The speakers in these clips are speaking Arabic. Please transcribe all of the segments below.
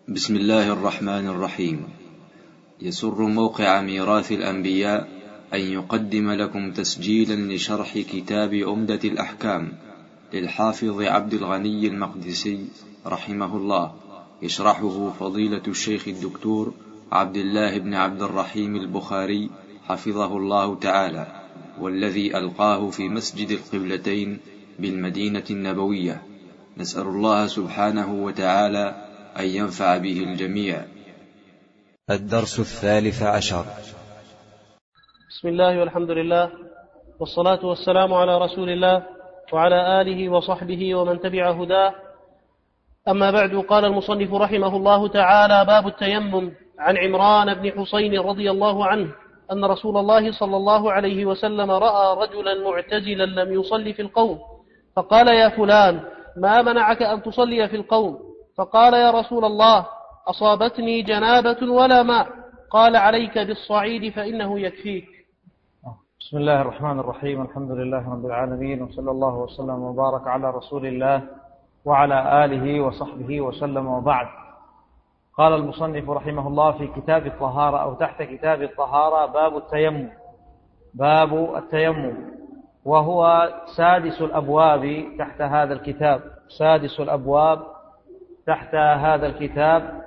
بسم الله الرحمن الرحيم. يسر موقع ميراث الأنبياء أن يقدم لكم تسجيلا لشرح كتاب عمدة الأحكام للحافظ عبد الغني المقدسي رحمه الله، يشرحه فضيلة الشيخ الدكتور عبد الله بن عبد الرحيم البخاري حفظه الله تعالى، والذي ألقاه في مسجد القبلتين بالمدينة النبوية. نسأل الله سبحانه وتعالى أن ينفع به الجميع. الدرس 13. بسم الله والحمد لله والصلاة والسلام على رسول الله وعلى آله وصحبه ومن تبع هداه. أما بعد، قال المصنف رحمه الله تعالى: باب التيمم. عن عمران بن حسين رضي الله عنه أن رسول الله صلى الله عليه وسلم رأى رجلا معتزلا لم يصلي في القوم، فقال: يا فلان، ما منعك أن تصلي في القوم؟ فقال: يا رسول الله، أصابتني جنابة ولا ماء. قال: عليك بالصعيد فإنه يكفيك. بسم الله الرحمن الرحيم. الحمد لله رب العالمين، وصلى الله وسلم وبارك على رسول الله وعلى آله وصحبه وسلم، وبعد. قال المصنف رحمه الله في كتاب الطهارة أو تحت كتاب الطهارة: باب التيمم. باب التيمم، وهو سادس الأبواب تحت هذا الكتاب، سادس الأبواب تحت هذا الكتاب.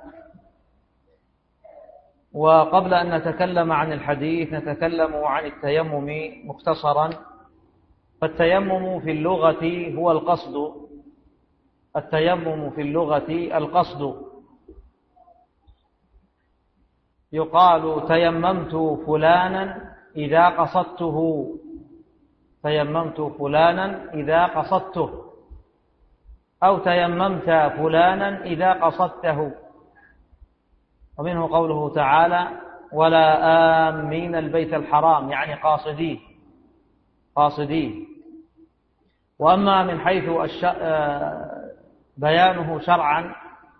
وقبل أن نتكلم عن الحديث نتكلم عن التيمم مختصرا. فالتيمم في اللغة هو القصد. التيمم في اللغة القصد. يقال: تيممت فلانا إذا قصدته. تيممت فلانا إذا قصدته، أو تيممت فلانا إذا قصدته. ومنه قوله تعالى: ولا آمين البيت الحرام، يعني قاصديه. وأما من حيث بيانه شرعا،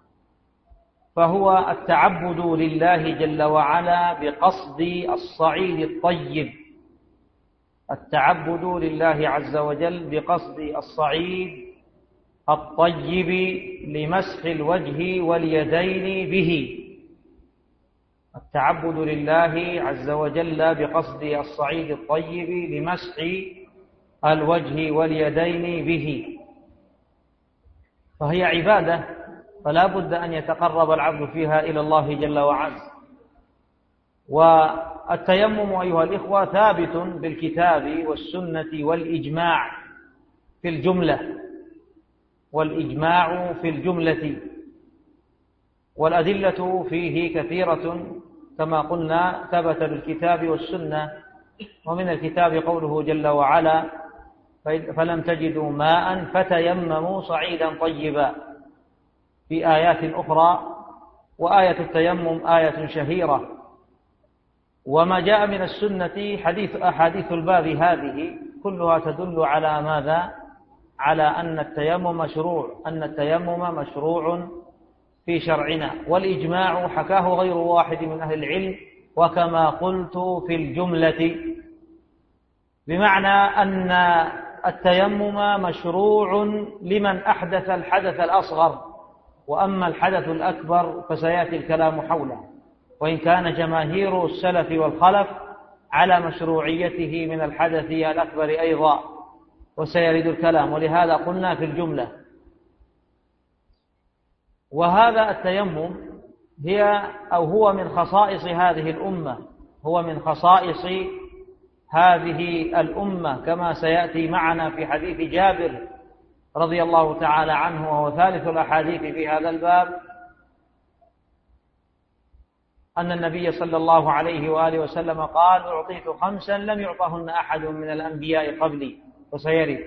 فهو التعبد لله جل وعلا بقصد الصعيد الطيب. التعبد لله عز وجل بقصد الصعيد الطيب لمسح الوجه واليدين به. التعبد لله عز وجل بقصد الصعيد الطيب لمسح الوجه واليدين به، فهي عبادة، فلا بد أن يتقرب العبد فيها إلى الله جل وعز. والتيمم أيها الإخوة ثابت بالكتاب والسنة والإجماع في الجملة، والإجماع في الجملة، والأدلة فيه كثيرة كما قلنا، ثبت بالكتاب والسنة. ومن الكتاب قوله جل وعلا: فلم تجدوا ماء فتيمموا صعيدا طيبا، في آيات أخرى. وآية التيمم آية شهيرة. وما جاء من السنة أحاديث الباب هذه كلها تدل على ماذا؟ على أن التيمم مشروع، أن التيمم مشروع في شرعنا. والإجماع حكاه غير واحد من أهل العلم، وكما قلت في الجملة، بمعنى أن التيمم مشروع لمن أحدث الحدث الأصغر. وأما الحدث الأكبر فسيأتي الكلام حوله، وإن كان جماهير السلف والخلف على مشروعيته من الحدث الأكبر أيضا، وسيرد الكلام، ولهذا قلنا في الجملة. وهذا التيمم هو من خصائص هذه الأمة، هو من خصائص هذه الأمة، كما سيأتي معنا في حديث جابر رضي الله تعالى عنه، وهو ثالث الأحاديث في هذا الباب، أن النبي صلى الله عليه وآله وسلم قال: أعطيت 5 لم يعطهن أحد من الأنبياء قبلي. وسيرد.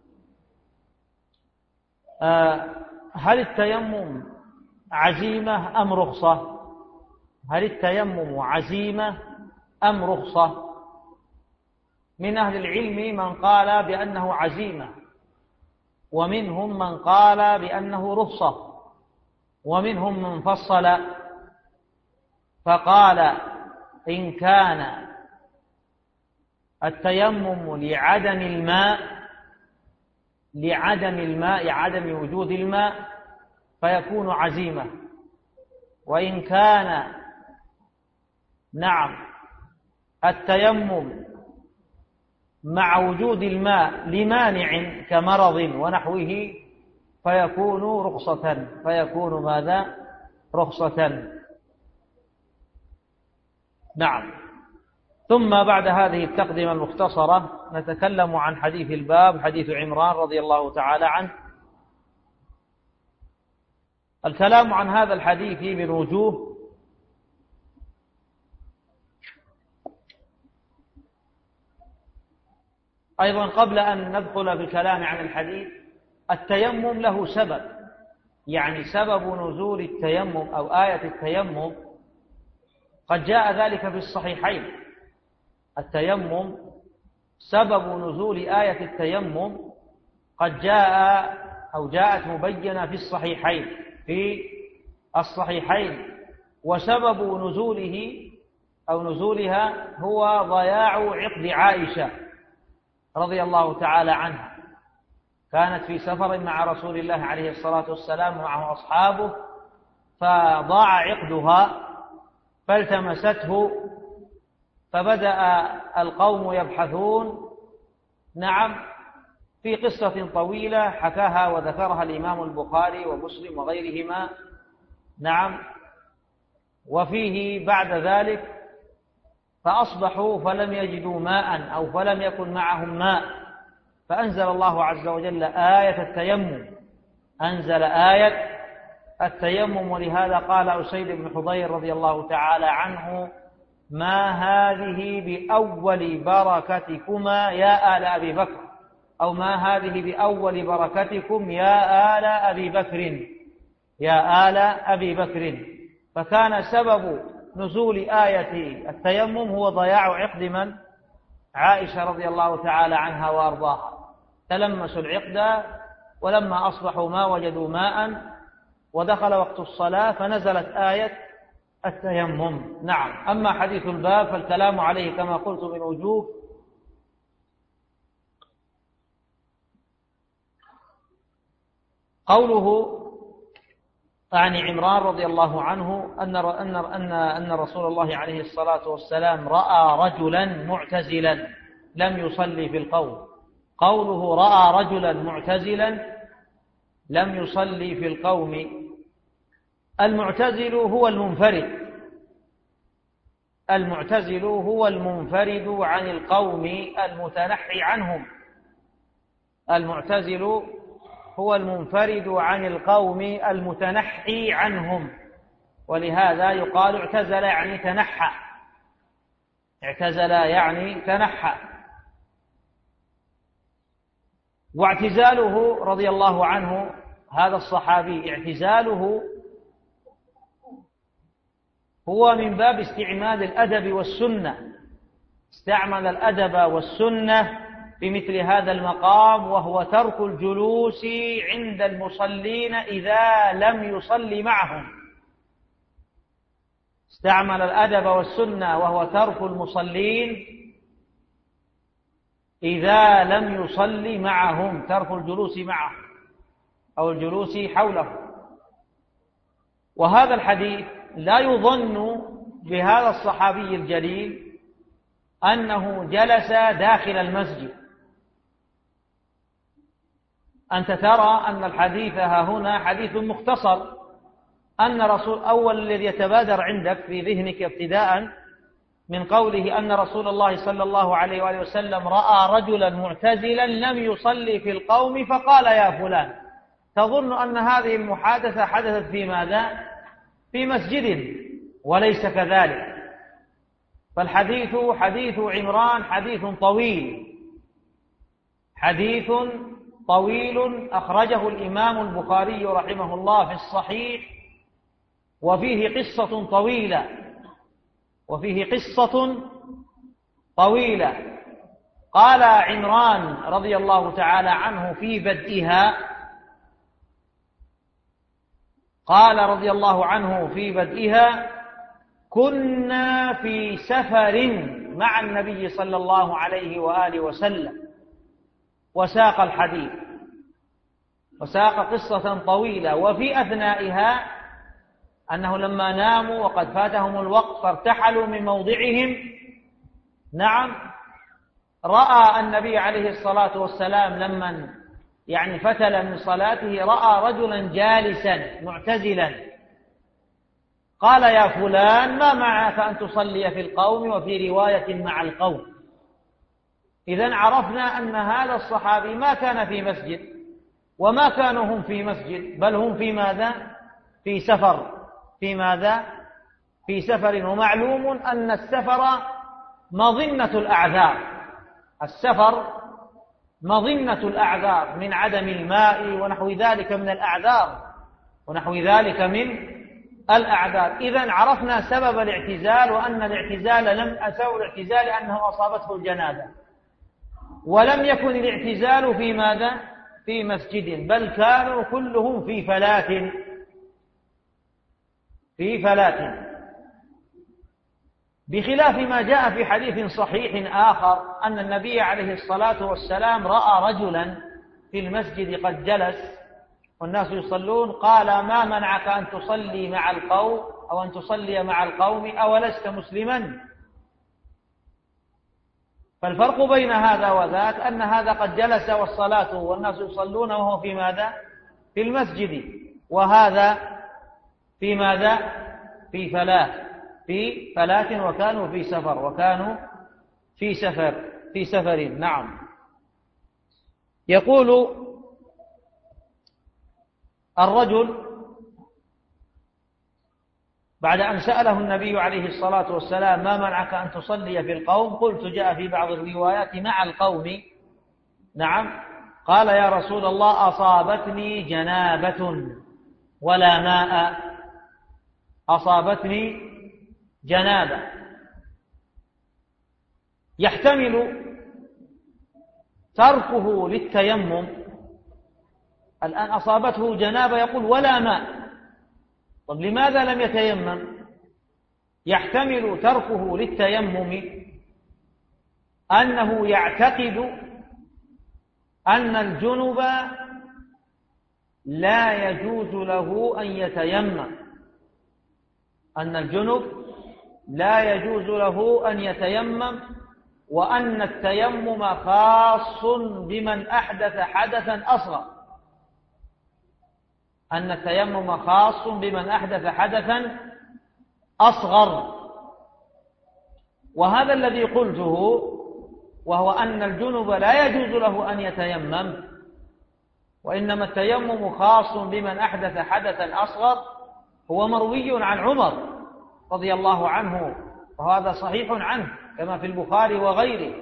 هل التيمم عزيمة أم رخصة؟ هل التيمم عزيمة أم رخصة؟ من أهل العلم من قال بأنه عزيمة، ومنهم من قال بأنه رخصة، ومنهم من فصل فقال: إن كان التيمم لعدم الماء، عدم وجود الماء، فيكون عزيمة. وإن كان نعم التيمم مع وجود الماء لمانع كمرض ونحوه فيكون ماذا؟ رخصة. نعم. ثم بعد هذه التقدمة المختصرة نتكلم عن حديث الباب، حديث عمران رضي الله تعالى عنه. الكلام عن هذا الحديث من وجوه. أيضا قبل أن ندخل في الكلام عن الحديث، التيمم له سبب، يعني سبب نزول التيمم أو آية التيمم قد جاء ذلك في الصحيحين. التيمم سبب نزول آية التيمم قد جاءت مبينة في الصحيحين وسبب نزولها هو ضياع عقد عائشة رضي الله تعالى عنها. كانت في سفر مع رسول الله عليه الصلاة والسلام معه أصحابه، فضاع عقدها فالتمسته، فبدأ القوم يبحثون نعم في قصة طويلة حكاها وذكرها الإمام البخاري ومسلم وغيرهما نعم. وفيه بعد ذلك فأصبحوا فلم يجدوا ماء أو فلم يكن معهم ماء، فأنزل الله عز وجل آية التيمم. ولهذا قال أسيد بن حضير رضي الله تعالى عنه: ما هذه بأول بركتكما يا آل أبي بكر، أو ما هذه بأول بركتكم يا آل أبي بكر. فكان سبب نزول آية التيمم هو ضياع عقد من؟ عائشة رضي الله تعالى عنها وأرضاها. تلمسوا العقد ولما أصبحوا ما وجدوا ماء ودخل وقت الصلاة فنزلت آية التيمم. نعم. أما حديث الباب فالكلام عليه كما قلت من وجوه. قوله عن عمران رضي الله عنه أن رسول الله عليه الصلاة والسلام رأى رجلا معتزلا لم يصلي في القوم. قوله رأى رجلا معتزلا لم يصلي في القوم، المعتزل هو المنفرد عن القوم المتنحي عنهم. المعتزل هو المنفرد عن القوم المتنحي عنهم، ولهذا يقال اعتزل يعني تنحى. واعتزاله رضي الله عنه هذا الصحابي، اعتزاله هو من باب استعمال الأدب والسنة، استعمل الأدب والسنة في مثل هذا المقام، وهو ترك الجلوس عند المصلين إذا لم يصلي معهم. استعمل الأدب والسنة وهو ترك المصلين إذا لم يصلي معهم، ترك الجلوس معهم أو الجلوس حوله. وهذا الحديث لا يظن بهذا الصحابي الجليل أنه جلس داخل المسجد. أنت ترى أن الحديث هنا حديث مختصر، أن رسول أول الذي يتبادر عندك في ذهنك ابتداء من قوله أن رسول الله صلى الله عليه وآله وسلم رأى رجلا معتزلا لم يصلي في القوم فقال يا فلان، تظن أن هذه المحادثة حدثت في ماذا؟ في مسجد، وليس كذلك. فالحديث حديث عمران حديث طويل أخرجه الإمام البخاري رحمه الله في الصحيح، وفيه قصة طويلة. قال عمران رضي الله تعالى عنه في بدئها: كنا في سفر مع النبي صلى الله عليه وآله وسلم، وساق الحديث وساق قصة طويلة، وفي أثنائها أنه لما ناموا وقد فاتهم الوقت فارتحلوا من موضعهم، نعم، رأى النبي عليه الصلاة والسلام لما فتل من صلاته رأى رجلا جالسا معتزلا، قال يا فلان ما معك أن تصلي في القوم، وفي رواية مع القوم. إذن عرفنا أن هذا الصحابي ما كان في مسجد، وما كانوا هم في مسجد، بل هم في ماذا؟ في سفر. في ماذا؟ في سفر. ومعلوم أن السفر مظنة الأعذار، السفر مظنة الأعذار من عدم الماء ونحو ذلك من الأعذار، إذن عرفنا سبب الاعتزال، وأن الاعتزال سبب الاعتزال أنه أصابته الجنابة، ولم يكن الاعتزال في ماذا؟ في مسجد، بل كانوا كلهم في فلاة، بخلاف ما جاء في حديث صحيح آخر أن النبي عليه الصلاة والسلام رأى رجلا في المسجد قد جلس والناس يصلون، قال ما منعك أن تصلي مع القوم أو أن تصلي مع القوم أولست مسلما؟ فالفرق بين هذا وذاك أن هذا قد جلس والصلاة والناس يصلون وهو في ماذا؟ في المسجد، وهذا في ماذا؟ في فلاة وكانوا في سفر. نعم. يقول الرجل بعد أن سأله النبي عليه الصلاة والسلام ما منعك أن تصلي في القوم؟ قلت جاء في بعض الروايات مع القوم. نعم. قال يا رسول الله أصابتني جنابة ولا ماء، أصابتني جنابة. يحتمل تركه للتيمم، الآن أصابته جنابة يقول ولا ماء، طب لماذا لم يتيمم؟ يحتمل تركه للتيمم أنه يعتقد أن الجنب لا يجوز له أن يتيمم، أن الجنب لا يجوز له أن يتيمم، وأن التيمم خاص بمن أحدث حدثا أصغر، أن التيمم خاص بمن أحدث حدثا أصغر. وهذا الذي قلته، وهو أن الجنب لا يجوز له أن يتيمم، وإنما التيمم خاص بمن أحدث حدثا أصغر، هو مروي عن عمر رضي الله عنه، وهذا صحيح عنه كما في البخاري وغيره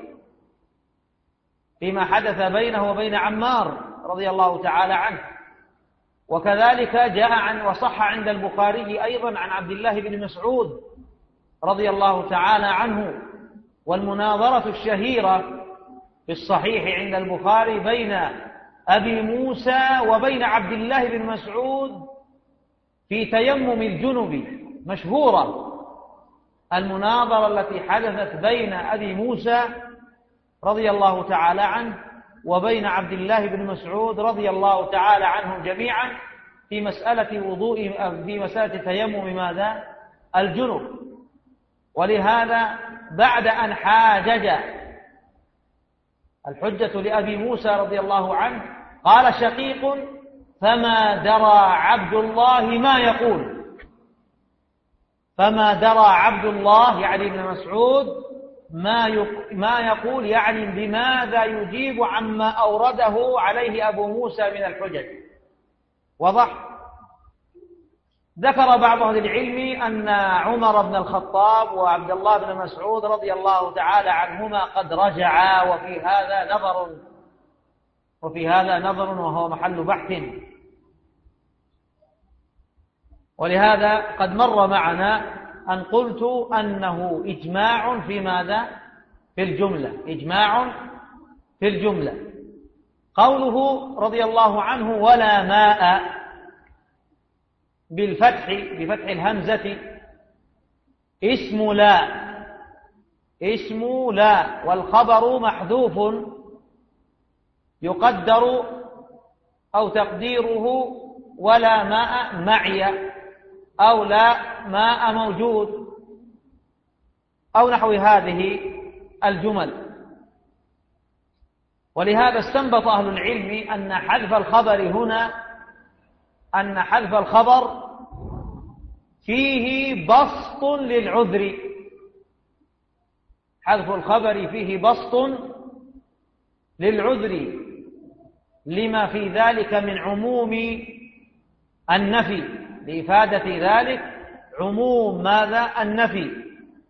فيما حدث بينه وبين عمار رضي الله تعالى عنه. وكذلك جاء وصح عند البخاري أيضا عن عبد الله بن مسعود رضي الله تعالى عنه، والمناظرة الشهيرة في الصحيح عند البخاري بين أبي موسى وبين عبد الله بن مسعود في تيمم الجنب مشهورة، المناظرة التي حدثت بين أبي موسى رضي الله تعالى عنه وبين عبد الله بن مسعود رضي الله تعالى عنهم جميعا في مسألة تيمم ماذا؟ الجنب. ولهذا بعد أن حاجج الحجة لأبي موسى رضي الله عنه قال شقيق فما درى عبد الله ما يقول، فما درى عبد الله يعني ابن مسعود ما يقول، يعني بماذا يجيب عما أورده عليه أبو موسى من الحجج. وضح. ذكر بعض أهل العلم أن عمر بن الخطاب وعبد الله بن مسعود رضي الله تعالى عنهما قد رجعا، وفي هذا نظر وهو محل بحث. ولهذا قد مر معنا أن قلت أنه إجماع في ماذا؟ في الجملة، إجماع في الجملة. قوله رضي الله عنه ولا ماء بفتح الهمزة اسم لا والخبر محذوف يقدر أو تقديره ولا ماء معي، أو لا ماء موجود أو نحو هذه الجمل. ولهذا استنبط أهل العلم أن حذف الخبر هنا حذف الخبر فيه بسط للعذر، حذف الخبر فيه بسط للعذر لما في ذلك من عموم النفي، لإفادة ذلك عموم ماذا؟ النفي،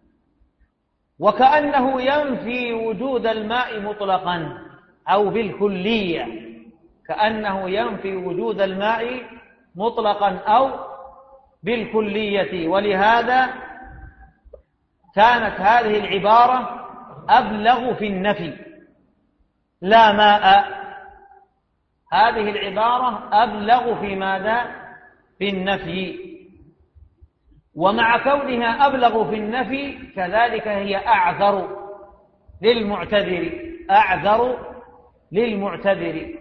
وكأنه ينفي وجود الماء مطلقا أو بالكلية، كأنه ينفي وجود الماء مطلقا أو بالكلية. ولهذا كانت هذه العبارة أبلغ في النفي لا ماء، هذه العبارة أبلغ في ماذا؟ في النفي. ومع كونها أبلغ في النفي كذلك هي أعذر للمعتذر، أعذر للمعتذر.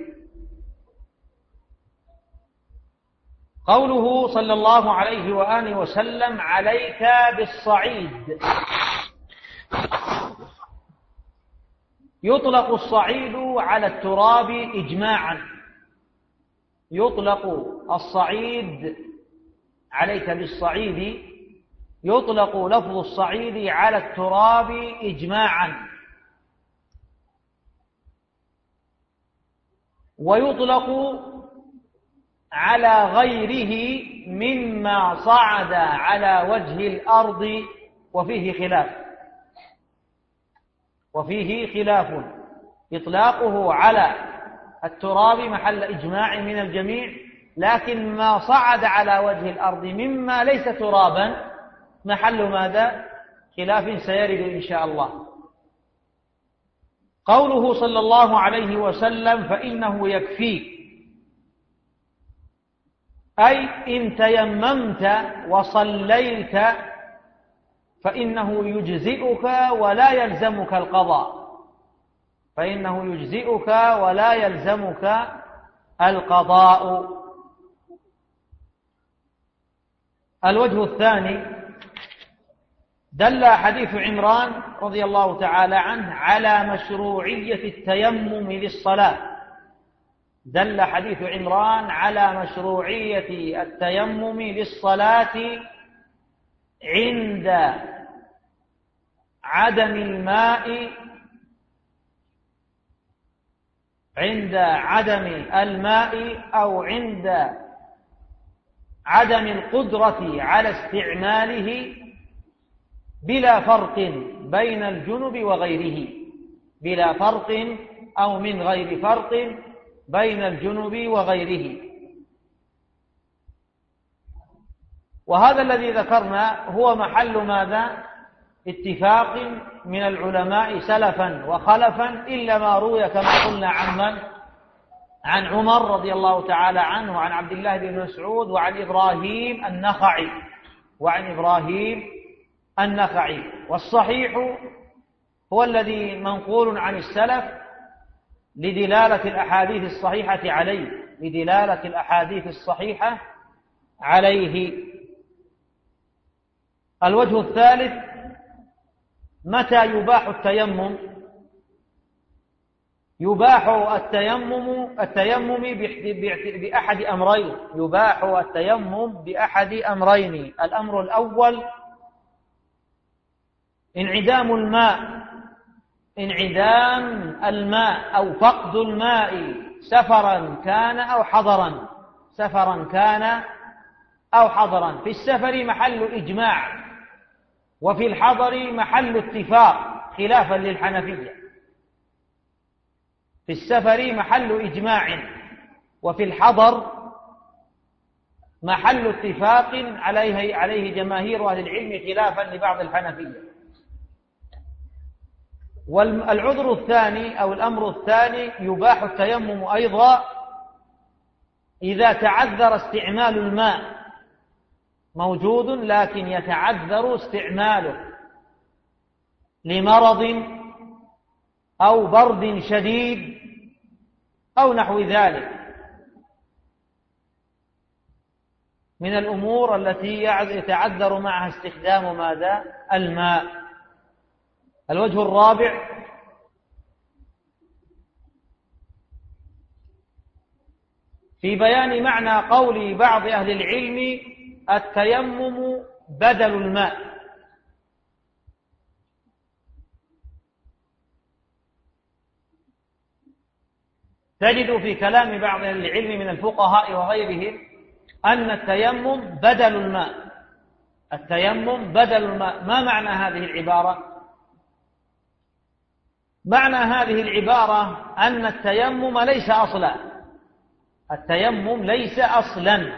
قوله صلى الله عليه وآله وسلم عليك بالصعيد، يطلق الصعيد على التراب إجماعا، يطلق الصعيد عليك بالصعيد، يطلق لفظ الصعيد على التراب إجماعا، ويطلق على غيره مما صعد على وجه الأرض، وفيه خلاف، إطلاقه على التراب محل إجماع من الجميع، لكن ما صعد على وجه الأرض مما ليس ترابا محل ماذا؟ خلاف سيرد إن شاء الله. قوله صلى الله عليه وسلم فإنه يكفيك، أي إن تيممت وصليت فإنه يجزئك ولا يلزمك القضاء، فإنه يجزئك ولا يلزمك القضاء. الوجه الثاني دل حديث عمران رضي الله تعالى عنه على مشروعية التيمم للصلاة، دل حديث عمران على مشروعية التيمم للصلاة عند عدم الماء، أو عند عدم القدرة على استعماله بلا فرق بين الجنب وغيره، بلا فرق أو من غير فرق بين الجنب وغيره. وهذا الذي ذكرنا هو محل ماذا؟ اتفاق من العلماء سلفا وخلفا، إلا ما روي كما قلنا عن عمر رضي الله تعالى عنه، وعن عبد الله بن مسعود، وعن إبراهيم النخعي. والصحيح هو الذي منقول عن السلف لدلالة الأحاديث الصحيحة عليه. الوجه الثالث متى يباح التيمم؟ يباح التيمم بأحد أمرين، يباح التيمم بأحد أمرين. الأمر الأول انعدام الماء أو فقد الماء، سفرا كان أو حضرا. في السفر محل إجماع، وفي الحضر محل اتفاق خلافا للحنفية. في السفر محل إجماع، وفي الحضر محل اتفاق عليه جماهير أهل العلم خلافا لبعض الحنفية. والعذر الثاني أو الأمر الثاني يباح التيمم أيضا إذا تعذر استعمال الماء، موجود لكن يتعذر استعماله لمرض أو برد شديد أو نحو ذلك، من الأمور التي يتعذر معها استخدام ماذا؟ الماء. الوجه الرابع: في بيان معنى قول بعض أهل العلم التيمم بدل الماء. تجد في كلام بعض أهل العلم من الفقهاء وغيرهم أن التيمم بدل الماء. التيمم بدل الماء. ما معنى هذه العبارة؟ معنى هذه العبارة أن التيمم ليس أصلا. التيمم ليس أصلا،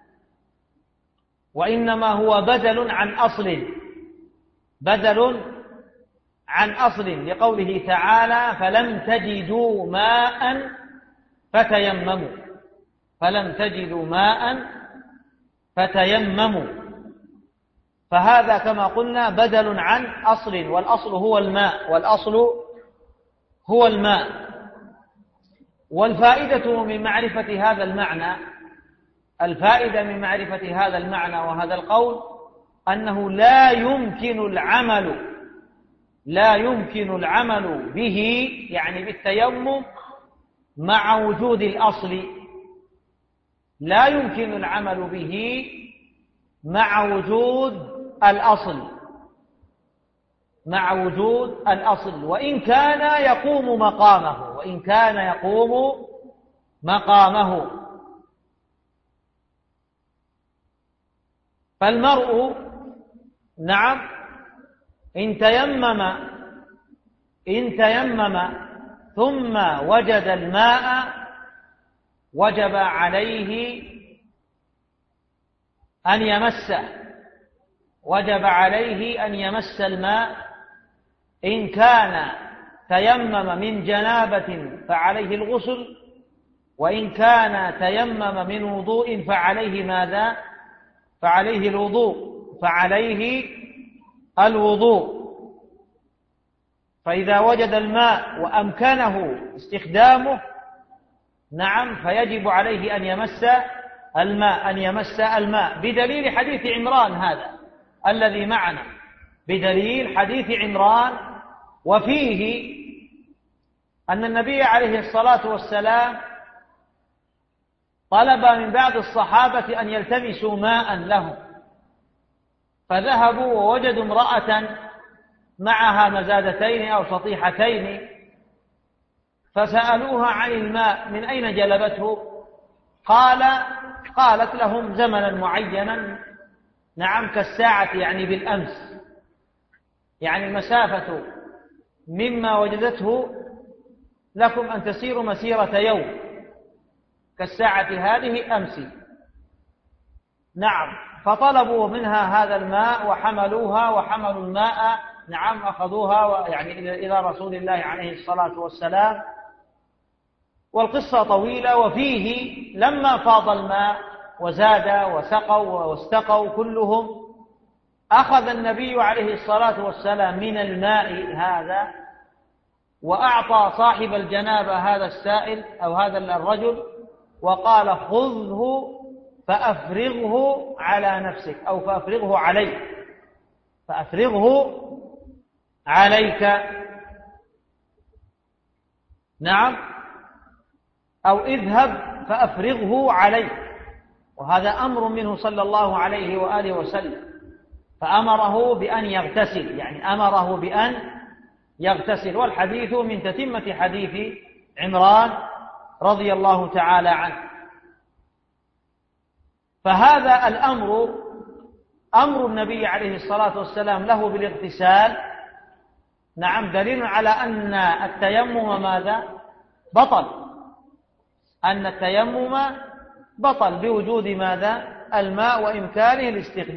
وإنما هو بدل عن أصل. بدل عن أصل، لقوله تعالى: فلم تجدوا ماء فتيمموا. فلم تجدوا ماء فتيمموا. فهذا كما قلنا بدل عن أصل، والأصل هو الماء. والأصل هو الماء. والفائدة من معرفة هذا المعنى، الفائدة من معرفة هذا المعنى وهذا القول أنه لا يمكن العمل به، يعني بالتيمم، مع وجود الأصل. لا يمكن العمل به مع وجود الأصل. مع وجود الأصل، وإن كان يقوم مقامه. وإن كان يقوم مقامه. فالمرء نعم إن تيمم ثم وجد الماء وجب عليه أن يمسه. وجب عليه أن يمس الماء. إن كان تيمم من جنابة فعليه الغسل، وإن كان تيمم من وضوء فعليه ماذا؟ فعليه الوضوء. فعليه الوضوء. فإذا وجد الماء وأمكنه استخدامه نعم فيجب عليه أن يمس الماء، بدليل حديث عمران هذا الذي معنا، بدليل حديث عمران. وفيه أن النبي عليه الصلاة والسلام طلب من بعض الصحابة أن يلتمسوا ماء لهم، فذهبوا ووجدوا امرأة معها مزادتين أو سطيحتين، فسألوها عن الماء من أين جلبته. قالت لهم زمنا معينا نعم كالساعة، يعني بالأمس، يعني المسافة مما وجدته لكم أن تسيروا مسيرة يوم، كالساعة هذه أمس. نعم فطلبوا منها هذا الماء وحملوها وحملوا الماء نعم أخذوها يعني إلى رسول الله عليه الصلاة والسلام. والقصة طويلة. وفيه لما فاض الماء وزاد وسقوا واستقوا كلهم، أخذ النبي عليه الصلاة والسلام من الماء هذا وأعطى صاحب الجنابة هذا السائل أو هذا الرجل، وقال: خذه فأفرغه على نفسك، أو فأفرغه عليك، فأفرغه عليك. نعم، أو اذهب فأفرغه عليك. وهذا أمر منه صلى الله عليه وآله وسلم، فأمره بأن يغتسل، يعني أمره بأن يغتسل. والحديث من تتمة حديث عمران رضي الله تعالى عنه. فهذا الأمر أمر النبي عليه الصلاة والسلام له بالاغتسال نعم دليل على أن التيمم ماذا؟ بطل. أن التيمم بطل بوجود ماذا؟ الماء وإمكانه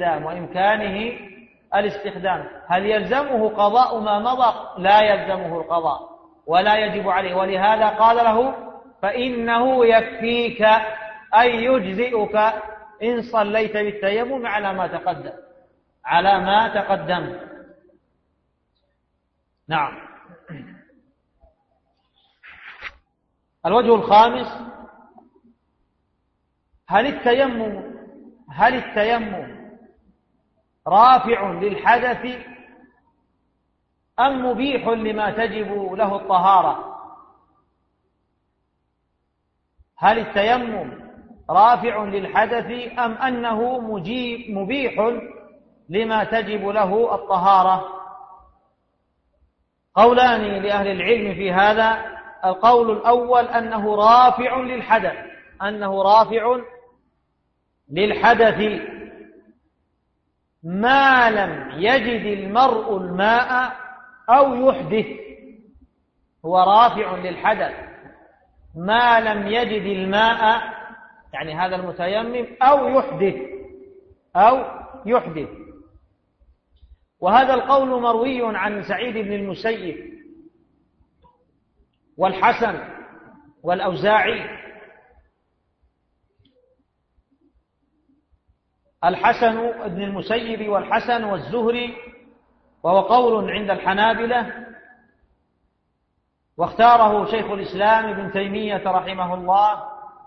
الاستخدام. هل يلزمه قضاء ما مضى؟ لا يلزمه القضاء ولا يجب عليه. ولهذا قال له: فإنه يكفيك أي يجزئك إن صليت بالتيمم على ما تقدم. نعم. الوجه الخامس: هل التيمم رافع للحدث أم مبيح لما تجب له الطهارة؟ هل التيمم رافع للحدث أم أنه مبيح لما تجب له الطهارة؟ قولان لأهل العلم في هذا. القول الأول أنه رافع للحدث، أنه رافع للحدث ما لم يجد المرء الماء أو يحدث. هو رافع للحدث ما لم يجد الماء، يعني هذا المتيمم، أو يحدث. وهذا القول مروي عن سعيد بن المسيب والحسن والأوزاعي. الحسن بن المسيب والحسن والزهري، وهو قول عند الحنابلة، واختاره شيخ الإسلام ابن تيمية رحمه الله،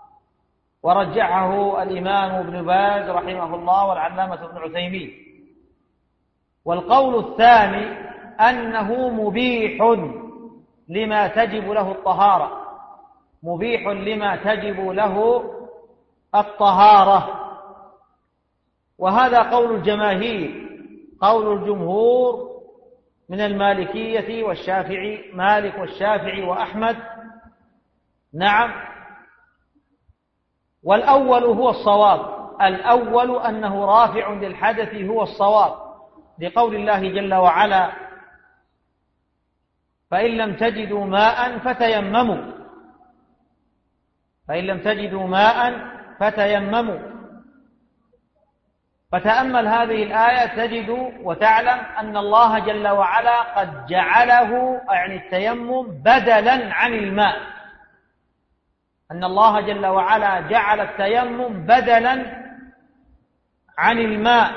ورجحه الإمام ابن باز رحمه الله والعلامة ابن عثيمين. والقول الثاني أنه مبيح لما تجب له الطهارة، مبيح لما تجب له الطهارة. وهذا قول الجماهير، قول الجمهور من المالكية والشافعي، مالك والشافعي وأحمد. نعم. والأول هو الصواب، الأول أنه رافع للحدث هو الصواب، لقول الله جل وعلا: فإن لم تجدوا ماء فتيمموا، فإن لم تجدوا ماء فتيمموا. فتأمل هذه الآية تجد وتعلم أن الله جل وعلا قد جعله، يعني التيمم، بدلا عن الماء، أن الله جل وعلا جعل التيمم بدلا عن الماء،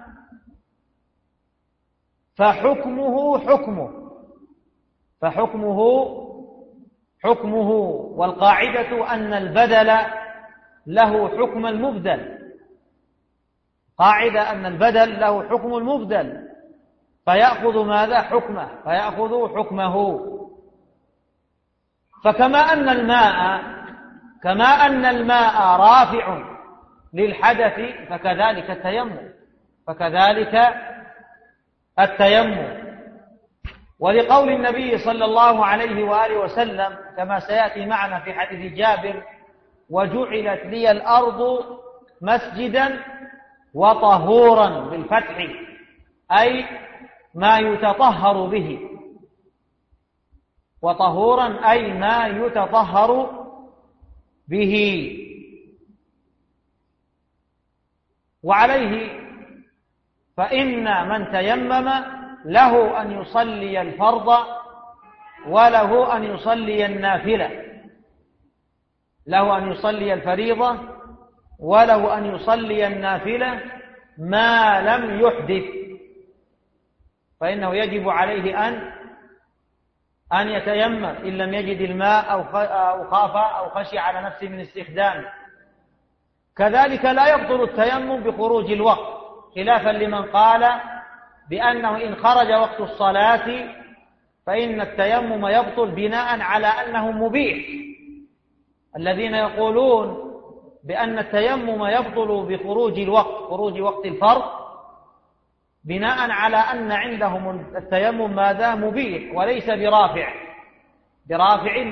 فحكمه والقاعدة أن البدل له حكم المبدل، قاعدة أن البدل له حكم المبدل، فيأخذ ماذا؟ حكمه، فيأخذ حكمه. فكما أن الماء رافع للحدث فكذلك التيمم. ولقول النبي صلى الله عليه وآله وسلم كما سيأتي معنا في حديث جابر: وجعلت لي الأرض مسجدا وطهورا، بالفتح، أي ما يتطهر به، وطهورا أي ما يتطهر به. وعليه فإن من تيمم له أن يصلي الفرض وله أن يصلي النافلة، له أن يصلي الفريضة وله أن يصلي النافلة ما لم يحدث، فإنه يجب عليه أن يتيمم إن لم يجد الماء أو خاف أو خشي على نفسه من استخدامه. كذلك لا يبطل التيمم بخروج الوقت، خلافا لمن قال بأنه إن خرج وقت الصلاة فإن التيمم يبطل بناء على أنه مبيح. الذين يقولون بأن التيمم يبطل بخروج الوقت، خروج وقت الفرض، بناء على أن عندهم التيمم ماذا؟ مبيح وليس برافع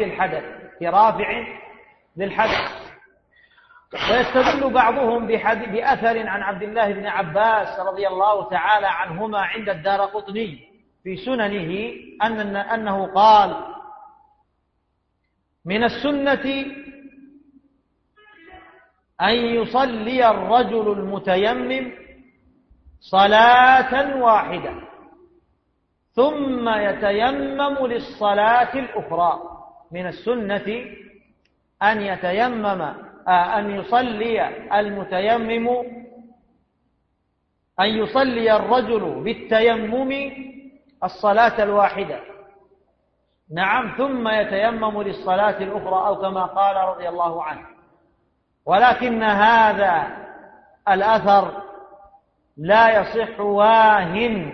للحدث. ويستدل بعضهم بأثر عن عبد الله بن عباس رضي الله تعالى عنهما عند الدارقطني في سننه أنه قال: من السنة أن يصلي الرجل المتيمم صلاة واحدة ثم يتيمم للصلاة الأخرى. من السنة أن يصلي الرجل بالتيمم الصلاة الواحدة، نعم، ثم يتيمم للصلاة الأخرى، أو كما قال رضي الله عنه. ولكن هذا الأثر لا يصح واهن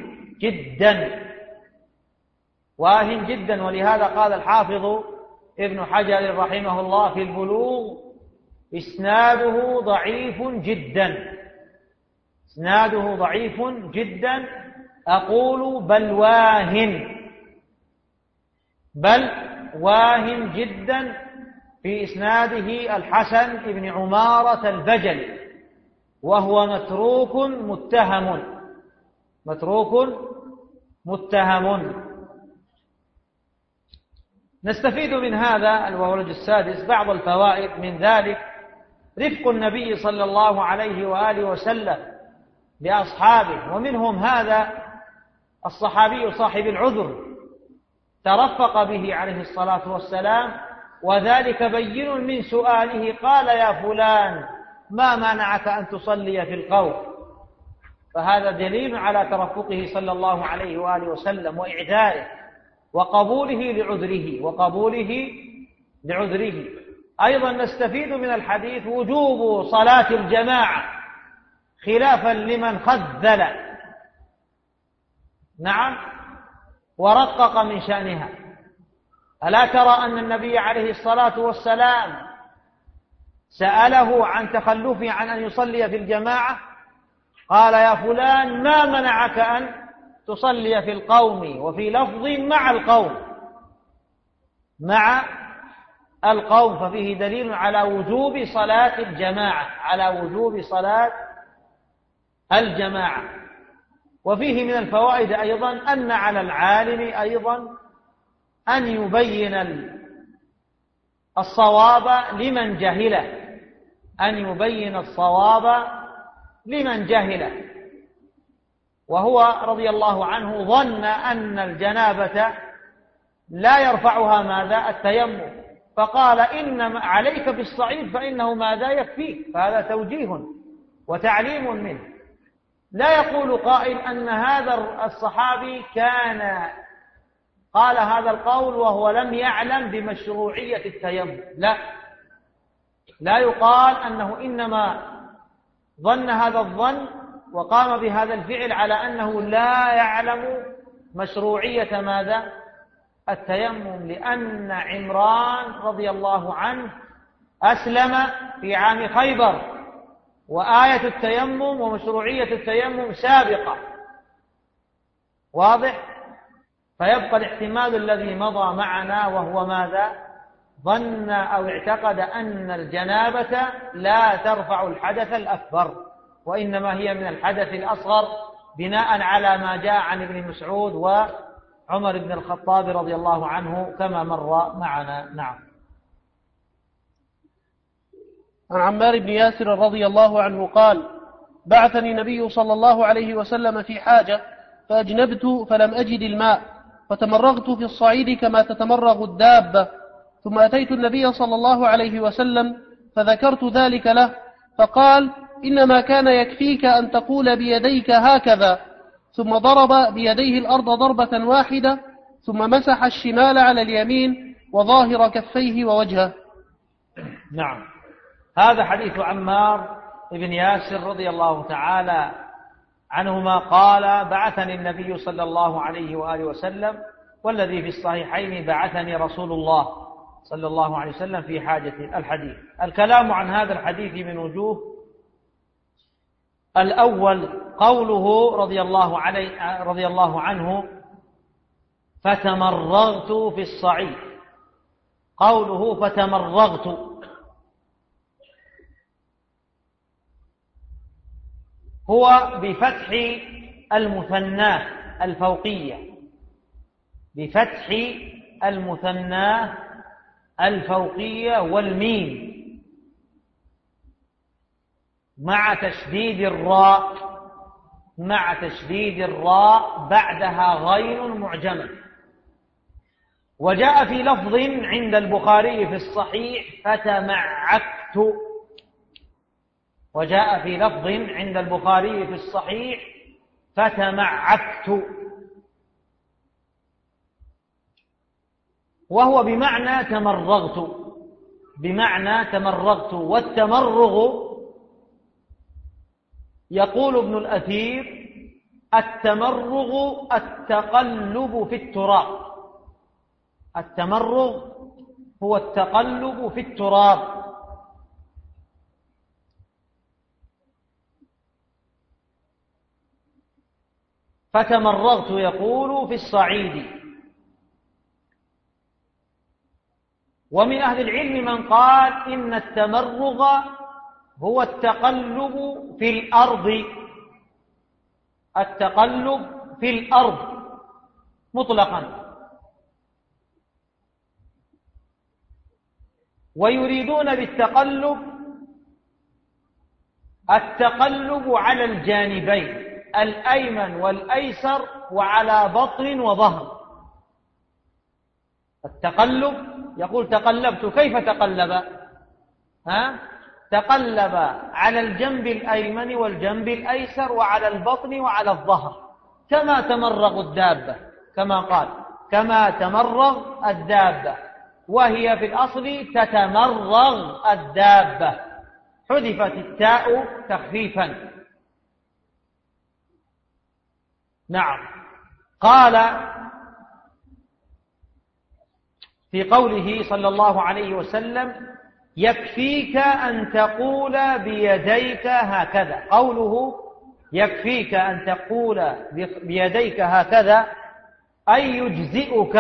جدا، ولهذا قال الحافظ ابن حجر رحمه الله في البلوغ: إسناده ضعيف جدا، أقول بل واهن جدا في إسناده الحسن بن عمارة البجلي، وهو متروك متهم. نستفيد من هذا الوجه السادس بعض الفوائد، من ذلك رفق النبي صلى الله عليه وآله وسلم بأصحابه، ومنهم هذا الصحابي صاحب العذر ترفق به عليه الصلاة والسلام، وذلك بين من سؤاله: قال يا فلان ما منعك أن تصلي في القوم؟ فهذا دليل على ترفقه صلى الله عليه وآله وسلم وإعذاره وقبوله لعذره. أيضا نستفيد من الحديث وجوب صلاة الجماعة خلافا لمن خذل ورقق من شأنها. ألا ترى أن النبي عليه الصلاة والسلام سأله عن تخلفه عن أن يصلي في الجماعة، قال يا فلان ما منعك أن تصلي في القوم، وفي لفظ مع القوم، ففيه دليل على وجوب صلاة الجماعة. وفيه من الفوائد أيضا أن على العالم أيضا أن يبين الصواب لمن جهله، وهو رضي الله عنه ظن أن الجنابة لا يرفعها التيمم، فقال إنما عليك بالصعيد فإنه يكفيك. فهذا توجيه وتعليم منه. لا يقول قائل أن هذا الصحابي كان قال هذا القول وهو لم يعلم بمشروعية التيمم، لا يقال أنه إنما ظن هذا الظن وقام بهذا الفعل على أنه لا يعلم مشروعية التيمم، لأن عمران رضي الله عنه أسلم في عام خيبر، وآية التيمم ومشروعية التيمم سابقة، واضح؟ فيبقى الاحتمال الذي مضى معنا، وهو ظن أو اعتقد أن الجنابة لا ترفع الحدث الأكبر، وإنما هي من الحدث الأصغر، بناء على ما جاء عن ابن مسعود وعمر بن الخطاب رضي الله عنه كما مر معنا. نعم. عن عمار بن ياسر رضي الله عنه قال: بعثني النبي صلى الله عليه وسلم في حاجة فأجنبت فلم أجد الماء، فتمرغت في الصعيد كما تتمرغ الدابة، ثم أتيت النبي صلى الله عليه وسلم فذكرت ذلك له، فقال: إنما كان يكفيك أن تقول بيديك هكذا، ثم ضرب بيديه الأرض ضربة واحدة، ثم مسح الشمال على اليمين وظاهر كفيه ووجهه. نعم. هذا حديث عمار بن ياسر رضي الله تعالى عنهما قال: بعثني النبي صلى الله عليه وآله وسلم، والذي في الصحيحين بعثني رسول الله صلى الله عليه وسلم في حاجة. الحديث. الكلام عن هذا الحديث من وجوه: الأول قوله رضي الله عنه فتمرغت في الصعيد. قوله فتمرغت هو بفتح المثناه الفوقية، بفتح المثناه الفوقية والميم، مع تشديد الراء بعدها غين معجمة. وجاء في لفظ عند البخاري في الصحيح فتمعكت، وجاء في لفظ عند البخاري في الصحيح فتمعكت، وهو بمعنى تمرغت. والتمرغ يقول ابن الأثير: التمرغ التقلب في التراب. التمرغ هو التقلب في التراب. فتمرغت يقول في الصعيد. ومن أهل العلم من قال إن التمرغ هو التقلب في الأرض، التقلب في الأرض مطلقا. ويريدون بالتقلب التقلب على الجانبين الأيمن والأيسر وعلى بطن وظهر. التقلب يقول تقلبت، كيف تقلب؟ تقلب على الجنب الأيمن والجنب الأيسر وعلى البطن وعلى الظهر، كما تمرغ الدابة، كما قال كما تمرغ الدابة، وهي في الأصل تتمرغ الدابة، حذفت التاء تخفيفا. نعم. قال في قوله صلى الله عليه وسلم: يكفيك أن تقول بيديك هكذا. قوله يكفيك أن تقول بيديك هكذا أي يجزئك،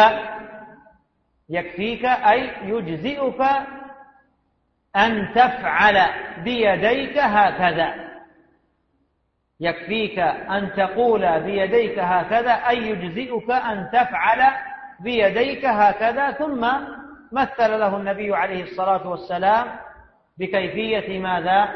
يكفيك أي يجزئك أن تفعل بيديك هكذا. يكفيك أن تقول بيديك هكذا أي يجزئك أن تفعل بيديك هكذا. ثم مثل له النبي عليه الصلاة والسلام بكيفية ماذا؟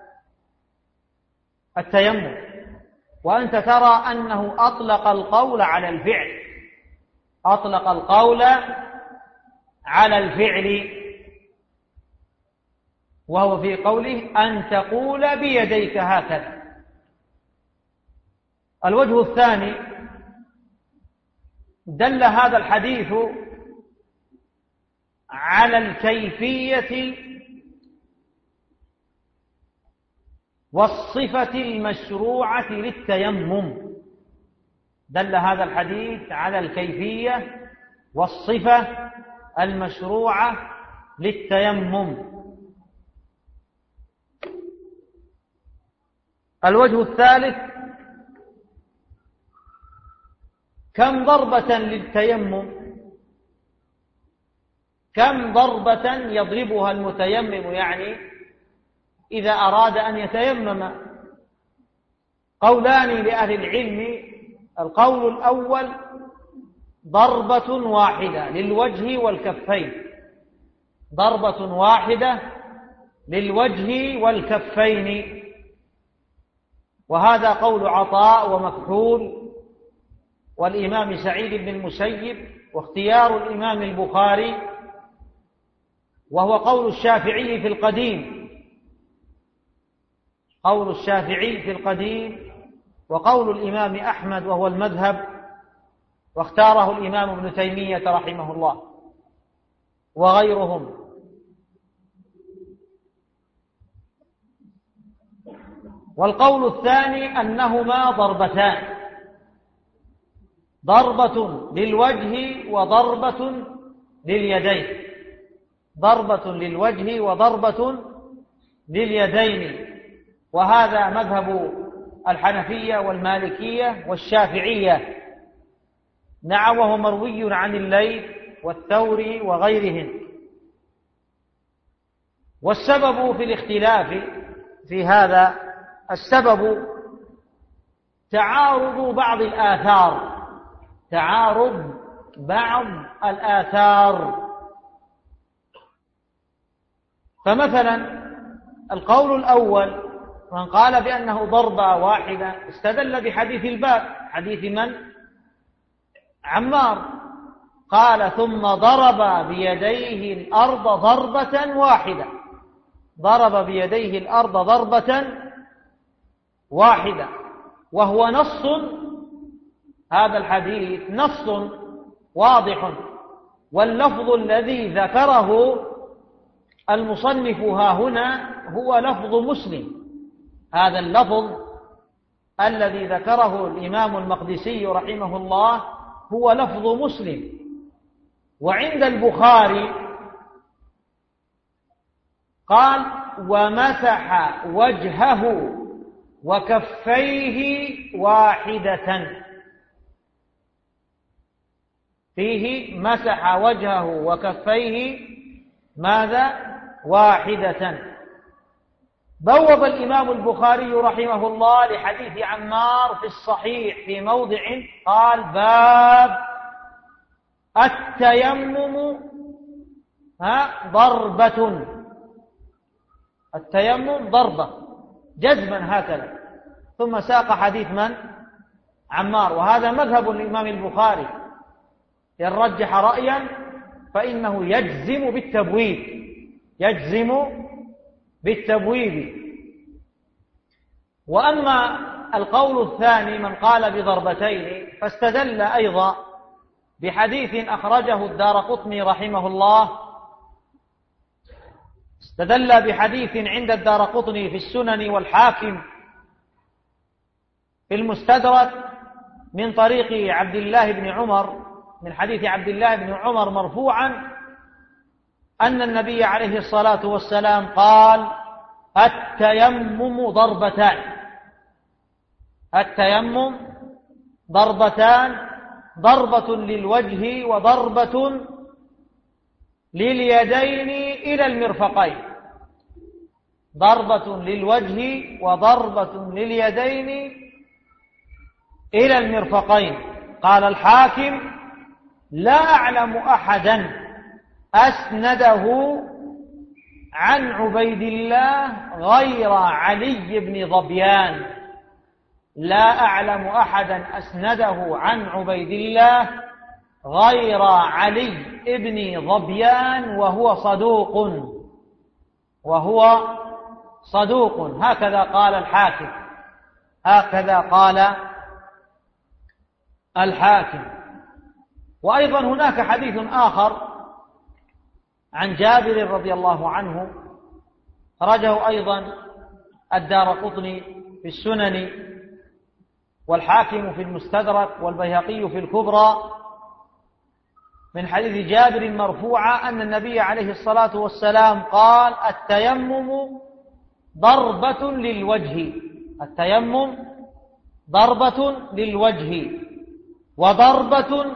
التيمم. وأنت ترى أنه أطلق القول على الفعل، أطلق القول على الفعل، وهو في قوله أن تقول بيديك هكذا. الوجه الثاني: دل هذا الحديث على الكيفية والصفة المشروعة للتيمم. دل هذا الحديث على الكيفية والصفة المشروعة للتيمم. الوجه الثالث: كم ضربة للتيمم؟ كم ضربة يضربها المتيمم يعني إذا أراد أن يتيمم؟ قولان لأهل العلم. القول الأول: ضربة واحدة للوجه والكفين، ضربة واحدة للوجه والكفين، وهذا قول عطاء ومكحول والإمام سعيد بن المسيب، واختيار الإمام البخاري، وهو قول الشافعي في القديم، قول الشافعي في القديم، وقول الإمام أحمد وهو المذهب، واختاره الإمام ابن تيمية رحمه الله وغيرهم. والقول الثاني أنهما ضربتان، ضربة للوجه وضربة لليدين، ضربة للوجه وضربة لليدين، وهذا مذهب الحنفية والمالكية والشافعية. نعم، وهو مروي عن الليث والثوري وغيرهم. والسبب في الاختلاف في هذا، السبب تعارض بعض الآثار، تعارض بعض الآثار. فمثلا القول الأول من قال بأنه ضربة واحدة استدل بحديث الباب، حديث من؟ عمار، قال ثم ضرب بيديه الأرض ضربة واحدة، ضرب بيديه الأرض ضربة واحدة، وهو نص، هذا الحديث نص واضح. واللفظ الذي ذكره المصنف ها هنا هو لفظ مسلم، هذا اللفظ الذي ذكره الإمام المقدسي رحمه الله هو لفظ مسلم. وعند البخاري قال: ومسح وجهه وكفيه واحدة. فيه مسح وجهه وكفيه ماذا؟ واحدة. بوب الإمام البخاري رحمه الله لحديث عمار في الصحيح في موضع قال: باب التيمم ضربة. التيمم ضربة جزما هكذا، ثم ساق حديث من؟ عمار. وهذا مذهب الإمام البخاري، إن رجح رأيا فإنه يجزم بالتبويب، يجزم بالتبويب. وأما القول الثاني من قال بضربتين فاستدل أيضا بحديث أخرجه الدارقطني رحمه الله، استدل بحديث عند الدارقطني في السنن والحاكم في المستدرك من طريق عبد الله بن عمر، من حديث عبد الله بن عمر مرفوعا أن النبي عليه الصلاة والسلام قال: التيمم ضربتان. التيمم ضربتان، ضربة للوجه وضربة لليدين إلى المرفقين. ضربة للوجه وضربة لليدين إلى المرفقين. قال الحاكم: لا أعلم أحدا أسنده عن عبيد الله غير علي بن ظبيان. لا أعلم أحدا أسنده عن عبيد الله غير علي بن ظبيان وهو صدوق، وهو صدوق. هكذا قال الحاكم، هكذا قال الحاكم. وأيضا هناك حديث آخر عن جابر رضي الله عنه خرجه أيضا الدارقطني في السنن والحاكم في المستدرك والبيهقي في الكبرى من حديث جابر مرفوعا أن النبي عليه الصلاة والسلام قال: التيمم ضربة للوجه. التيمم ضربة للوجه وضربة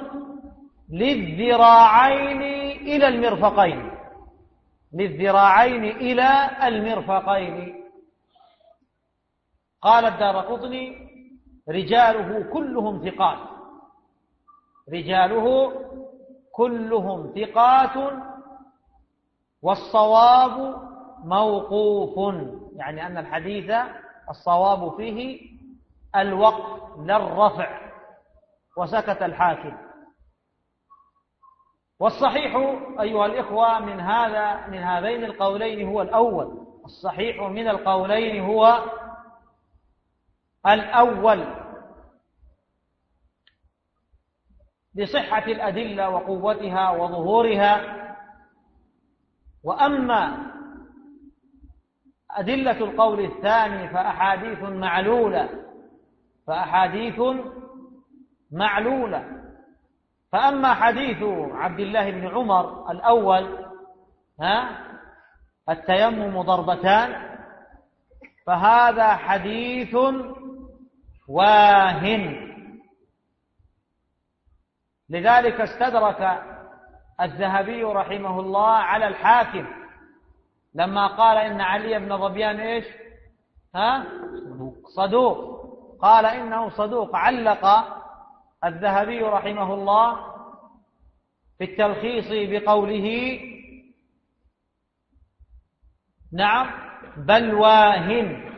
للذراعين إلى المرفقين. للذراعين إلى المرفقين. قال الدارقطني: رجاله كلهم ثقات، رجاله كلهم ثقات، والصواب موقوف، يعني أن الحديث الصواب فيه الوقف لا الرفع. وسكت الحاكم. والصحيح أيها الإخوة من هذين القولين هو الأول. الصحيح من القولين هو الأول لصحة الأدلة وقوتها وظهورها. وأما أدلة القول الثاني فأحاديث معلولة، فأحاديث معلولة. فأما حديث عبد الله بن عمر الأول التيمم ضربتان، فهذا حديث واهن. لذلك استدرك الذهبي رحمه الله على الحاكم لما قال إن علي بن ظبيان إيش؟ صدوق. قال إنه صدوق. علق الذهبي رحمه الله في التلخيص بقوله: نعم بل واهن.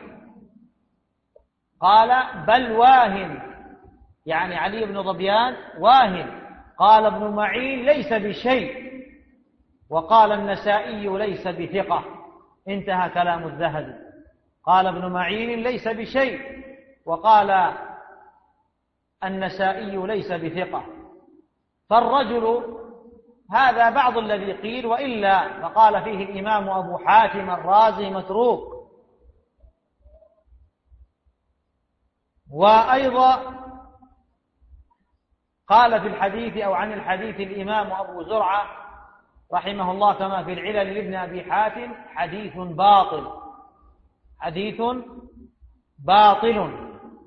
قال بل واهن، يعني علي بن ظبيان واهن. قال ابن معين ليس بشيء، وقال النسائي ليس بثقة. انتهى كلام الذهبي. قال ابن معين ليس بشيء، وقال النسائي ليس بثقة. فالرجل هذا بعض الذي قيل، وإلا فقال فيه الإمام أبو حاتم الرازي متروك. وأيضا قال في الحديث أو عن الحديث الإمام أبو زرعة رحمه الله كما في العلل لابن أبي حاتم: حديث باطل، حديث باطل.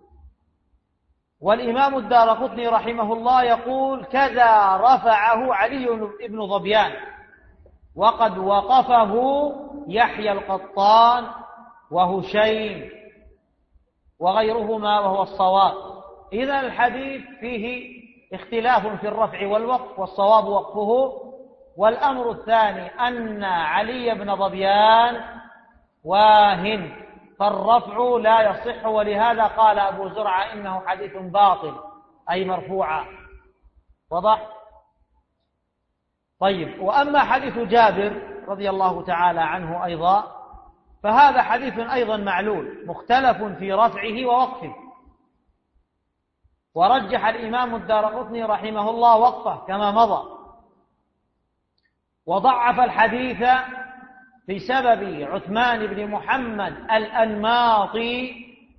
والإمام الدارقطني رحمه الله يقول: كذا رفعه علي بن ظبيان، وقد وقفه يحيى القطان وهشيم وغيرهما وهو الصواب. إذن الحديث فيه اختلاف في الرفع والوقف، والصواب وقفه. والأمر الثاني أن علي بن ظبيان واهن، فالرفع لا يصح، ولهذا قال أبو زرعة إنه حديث باطل أي مرفوعا. وضح؟ طيب، وأما حديث جابر رضي الله تعالى عنه أيضا فهذا حديث أيضا معلول مختلف في رفعه ووقفه، ورجح الإمام الدارقطني رحمه الله وقفه كما مضى، وضعف الحديث بسبب عثمان بن محمد الأنماطي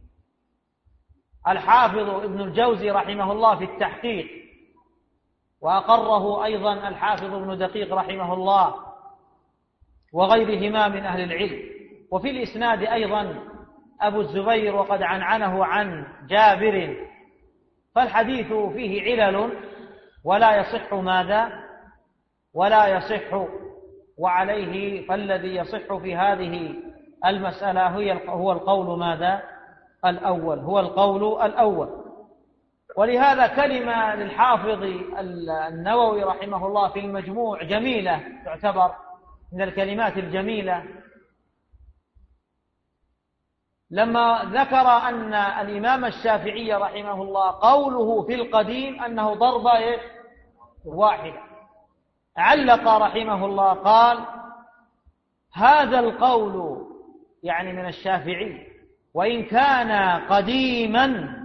الحافظ ابن الجوزي رحمه الله في التحقيق، وأقره أيضا الحافظ ابن دقيق رحمه الله وغيرهما من أهل العلم. وفي الإسناد أيضا أبو الزبير وقد عنعنه عن جابر، فالحديث فيه علل ولا يصح ماذا؟ ولا يصح. وعليه فالذي يصح في هذه المسألة هو القول ماذا؟ الأول، هو القول الأول. ولهذا كلمة للحافظ النووي رحمه الله في المجموع جميلة، تعتبر من الكلمات الجميلة، لما ذكر أن الإمام الشافعي رحمه الله قوله في القديم أنه ضربة واحدة، علق رحمه الله قال: هذا القول يعني من الشافعي وإن كان قديما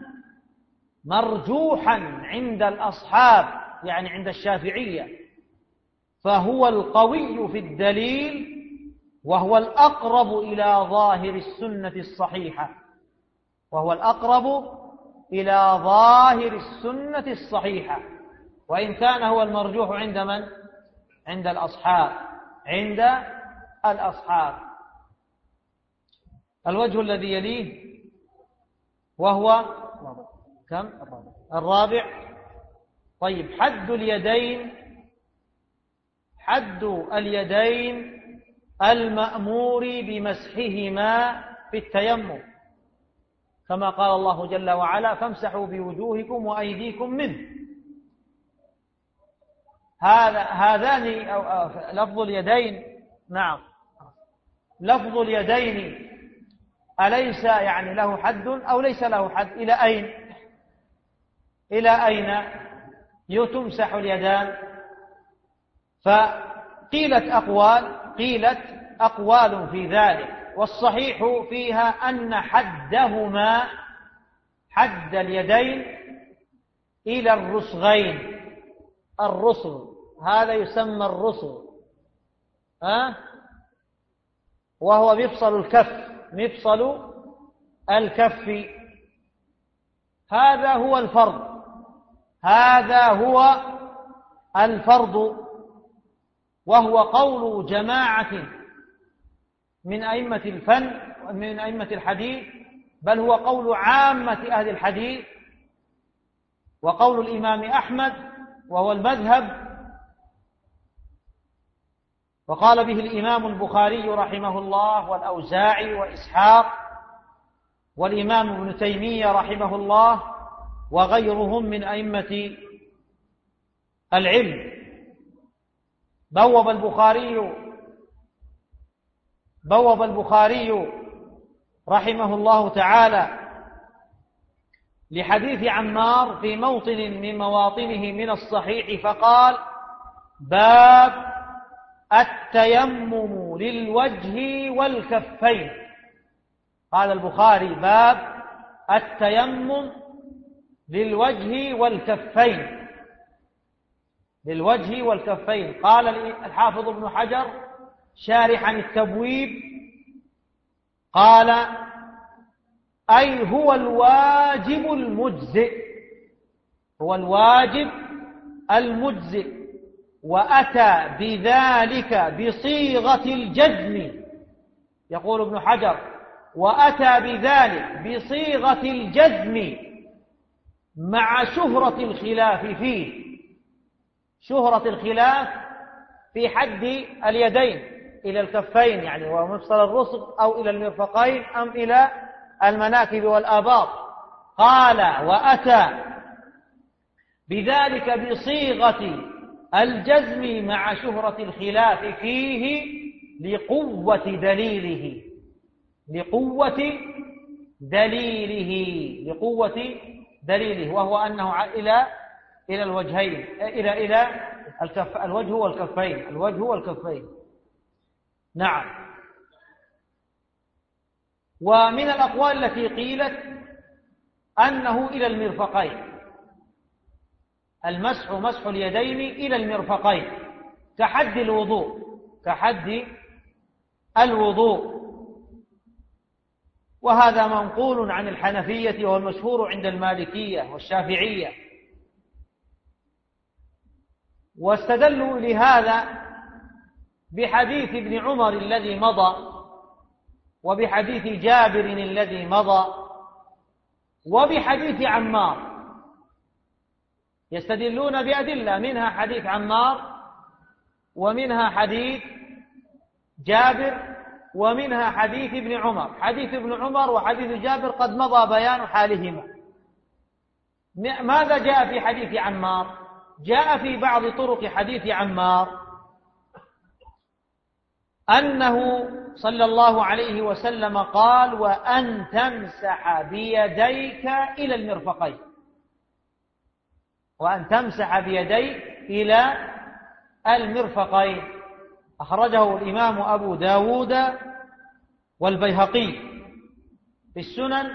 مرجوحا عند الأصحاب يعني عند الشافعية، فهو القوي في الدليل وهو الأقرب إلى ظاهر السنة الصحيحة، وهو الأقرب إلى ظاهر السنة الصحيحة، وإن كان هو المرجوح عند من؟ عند الأصحاب، عند الأصحاب. الوجه الذي يليه وهو كم؟ الرابع. طيب، حد اليدين، حد اليدين المأمور بمسحهما في التيمم، كما قال الله جل وعلا: فامسحوا بوجوهكم وأيديكم منه. هذان لفظ اليدين، نعم، لفظ اليدين أليس يعني له حد أو ليس له حد؟ إلى أين؟ إلى أين تمسح اليدان؟ فقيلت أقوال في ذلك، والصحيح فيها أن حدهما، حد اليدين، إلى الرسغين. الرسغ هذا يسمى الرسغ، وهو مفصل الكف، مفصل الكف. هذا هو الفرض، هذا هو الفرض، وهو قول جماعة من أئمة الفن ومن أئمة الحديث، بل هو قول عامة أهل الحديث، وقول الإمام أحمد وهو المذهب، وقال به الإمام البخاري رحمه الله والأوزاعي وإسحاق والإمام ابن تيمية رحمه الله وغيرهم من أئمة العلم. بوب البخاري رحمه الله تعالى لحديث عمار في موطن من مواطنه من الصحيح فقال: باب التيمم للوجه والكفين. قال البخاري: باب التيمم للوجه والكفين، للوجه والكفين. قال الحافظ ابن حجر شارحا التبويب: قال أي هو الواجب المجزئ، هو الواجب المجزئ، وأتى بذلك بصيغة الجزم. يقول ابن حجر: وأتى بذلك بصيغة الجزم مع شهرة الخلاف فيه، شهرة الخلاف في حد اليدين إلى الكفين، يعني ومفصل الرسغ، أو إلى المرفقين، أم إلى المناكب والآباط. قال: وأتى بذلك بصيغة الجزم مع شهرة الخلاف فيه لقوة دليله، لقوة دليله، لقوة دليله، وهو أنه إلى الوجهين، إلى الوجه والكفين، الوجه والكفين. نعم. ومن الأقوال التي قيلت أنه إلى المرفقين، المسح مسح اليدين إلى المرفقين كحد الوضوء، كحد الوضوء. وهذا منقول عن الحنفية والمشهور عند المالكية والشافعية. واستدلوا لهذا بحديث ابن عمر الذي مضى، وبحديث جابر الذي مضى، وبحديث عمار. يستدلون بأدلة، منها حديث عمار، ومنها حديث جابر، ومنها حديث ابن عمر. حديث ابن عمر وحديث جابر قد مضى بيان حالهما. ماذا جاء في حديث عمار؟ جاء في بعض طرق حديث عمار أنه صلى الله عليه وسلم قال: وأن تمسح بيديك إلى المرفقين، وأن تمسح بيديك إلى المرفقين. أخرجه الإمام أبو داود والبيهقي في السنن.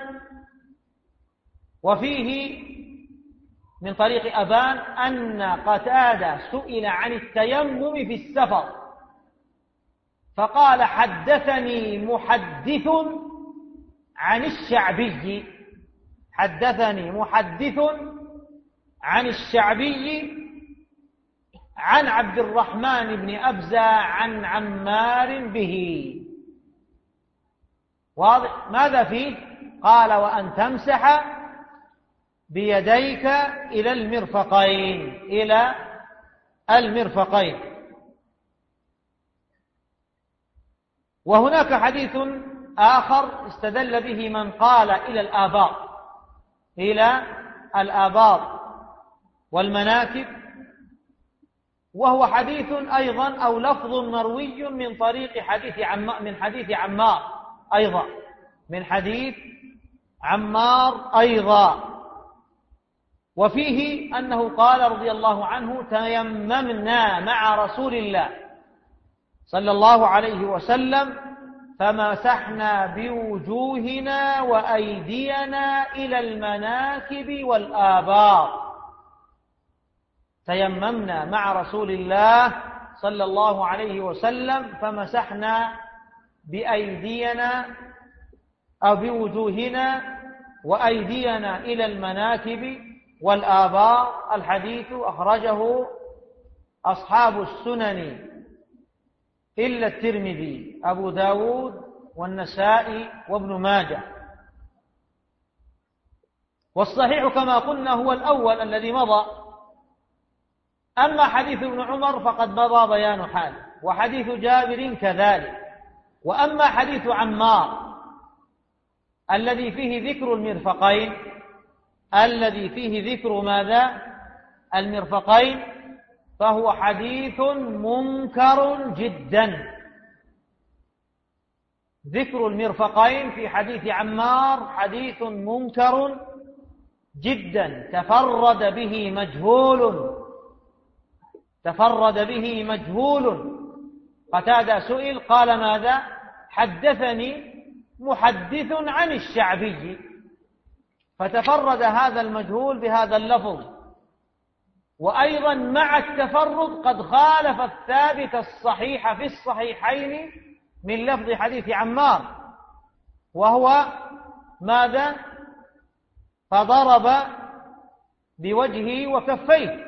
وفيه من طريق أبان أن قتادة سئل عن التيمم في السفر فقال: حدثني محدث عن الشعبي، حدثني محدث عن الشعبي عن عبد الرحمن بن أبزة عن عمار به. واضح؟ ماذا فيه؟ قال: وأن تمسح بيديك إلى المرفقين، إلى المرفقين. وهناك حديث آخر استدل به من قال إلى الآباط، إلى الآباط والمناكب، وهو حديث أيضا أو لفظ مروي من طريق من حديث عمار أيضا، من حديث عمار أيضا. وفيه أنه قال رضي الله عنه: تيممنا مع رسول الله صلى الله عليه وسلم فمسحنا بوجوهنا وأيدينا إلى المناكب والآباط. تيممنا مع رسول الله صلى الله عليه وسلم فمسحنا بأيدينا أو بوجوهنا وأيدينا إلى المناكب والآباط. الحديث أخرجه أصحاب السنن إلا الترمذي، أبو داود والنسائي وابن ماجه. والصحيح كما قلنا هو الأول الذي مضى. أما حديث ابن عمر فقد مضى بيان حاله، وحديث جابر كذلك. وأما حديث عمار الذي فيه ذكر المرفقين، الذي فيه ذكر ماذا؟ المرفقين، فهو حديث منكر جدا. ذكر المرفقين في حديث عمار حديث منكر جدا، تفرد به مجهول. قتادة سئل قال: ماذا؟ حدثني محدث عن الشعبي، فتفرد هذا المجهول بهذا اللفظ. وأيضا مع التفرد قد خالف الثابت الصحيح في الصحيحين من لفظ حديث عمار، وهو ماذا؟ فضرب بوجهه وكفيه،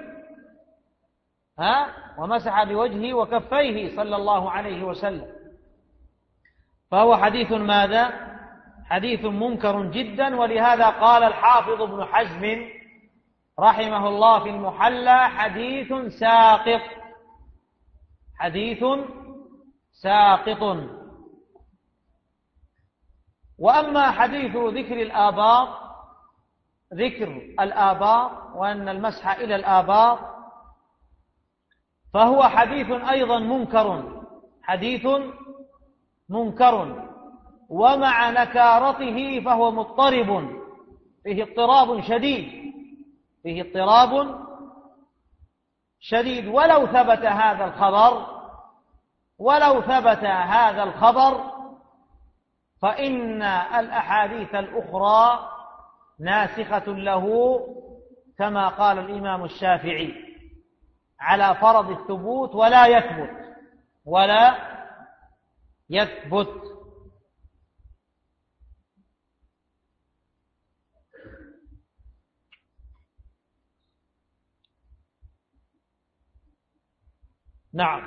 ومسح بوجهه وكفيه صلى الله عليه وسلم. فهو حديث ماذا؟ حديث منكر جدا. ولهذا قال الحافظ ابن حزم رحمه الله في المحلى: حديث ساقط، حديث ساقط. وأما حديث ذكر الآباط وأن المسح إلى الآباط فهو حديث أيضا منكر، حديث منكر، ومع نكارته فهو مضطرب، فيه اضطراب شديد، فيه اضطراب شديد. ولو ثبت هذا الخبر فإن الأحاديث الأخرى ناسخة له، كما قال الإمام الشافعي، على فرض الثبوت ولا يثبت. نعم.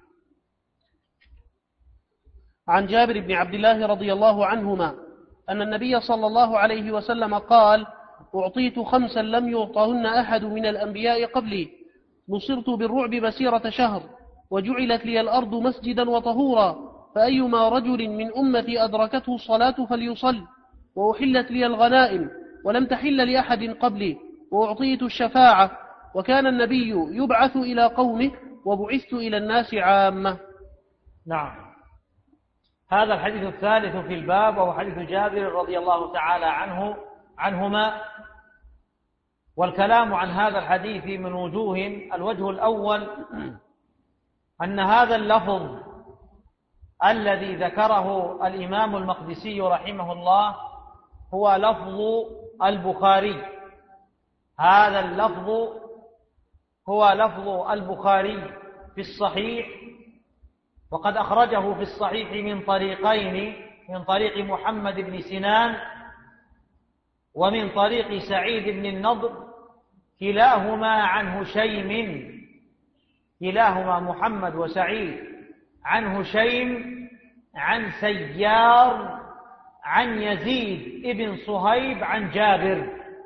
عن جابر بن عبد الله رضي الله عنهما أن النبي صلى الله عليه وسلم قال: أعطيت 5 لم يعطهن أحد من الأنبياء قبلي، نصرت بالرعب مسيرة شهر، وجعلت لي الأرض مسجدا وطهورا، فأيما رجل من أمتي أدركته الصلاة فليصل، وأحلت لي الغنائم ولم تحل لأحد قبلي، وأعطيت الشفاعة، وكان النبي يبعث إلى قومه وبعثت إلى الناس عامة. نعم. هذا الحديث الثالث في الباب، وهو حديث جابر رضي الله تعالى عنهما. والكلام عن هذا الحديث من وجوه: الوجه الأول أن هذا اللفظ الذي ذكره الإمام المقدسي رحمه الله هو لفظ البخاري، هذا اللفظ هو لفظ البخاري في الصحيح، وقد أخرجه في الصحيح من طريقين: من طريق محمد بن سنان ومن طريق سعيد بن النضر، كلاهما عن هشيم، كلاهما محمد وسعيد عن هشيم عن سيار عن يزيد ابن صهيب عن جابر.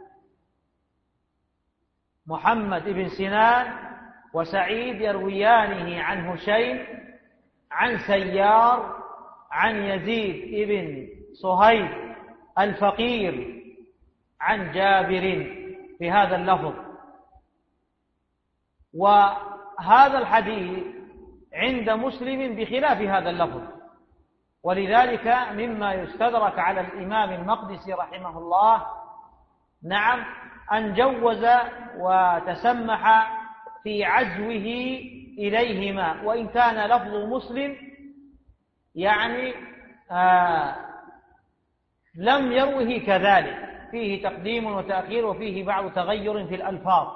محمد بن سنان وسعيد يرويانه عن هشيم عن سيار عن يزيد ابن صهيب الفقير عن جابر في هذا اللفظ. وهذا الحديث عند مسلم بخلاف هذا اللفظ، ولذلك مما يستدرك على الإمام المقدسي رحمه الله نعم أن جوز وتسمح في عزوه إليهما، وإن كان لفظ مسلم يعني لم يروه كذلك، فيه تقديم وتأخير وفيه بعض تغير في الألفاظ،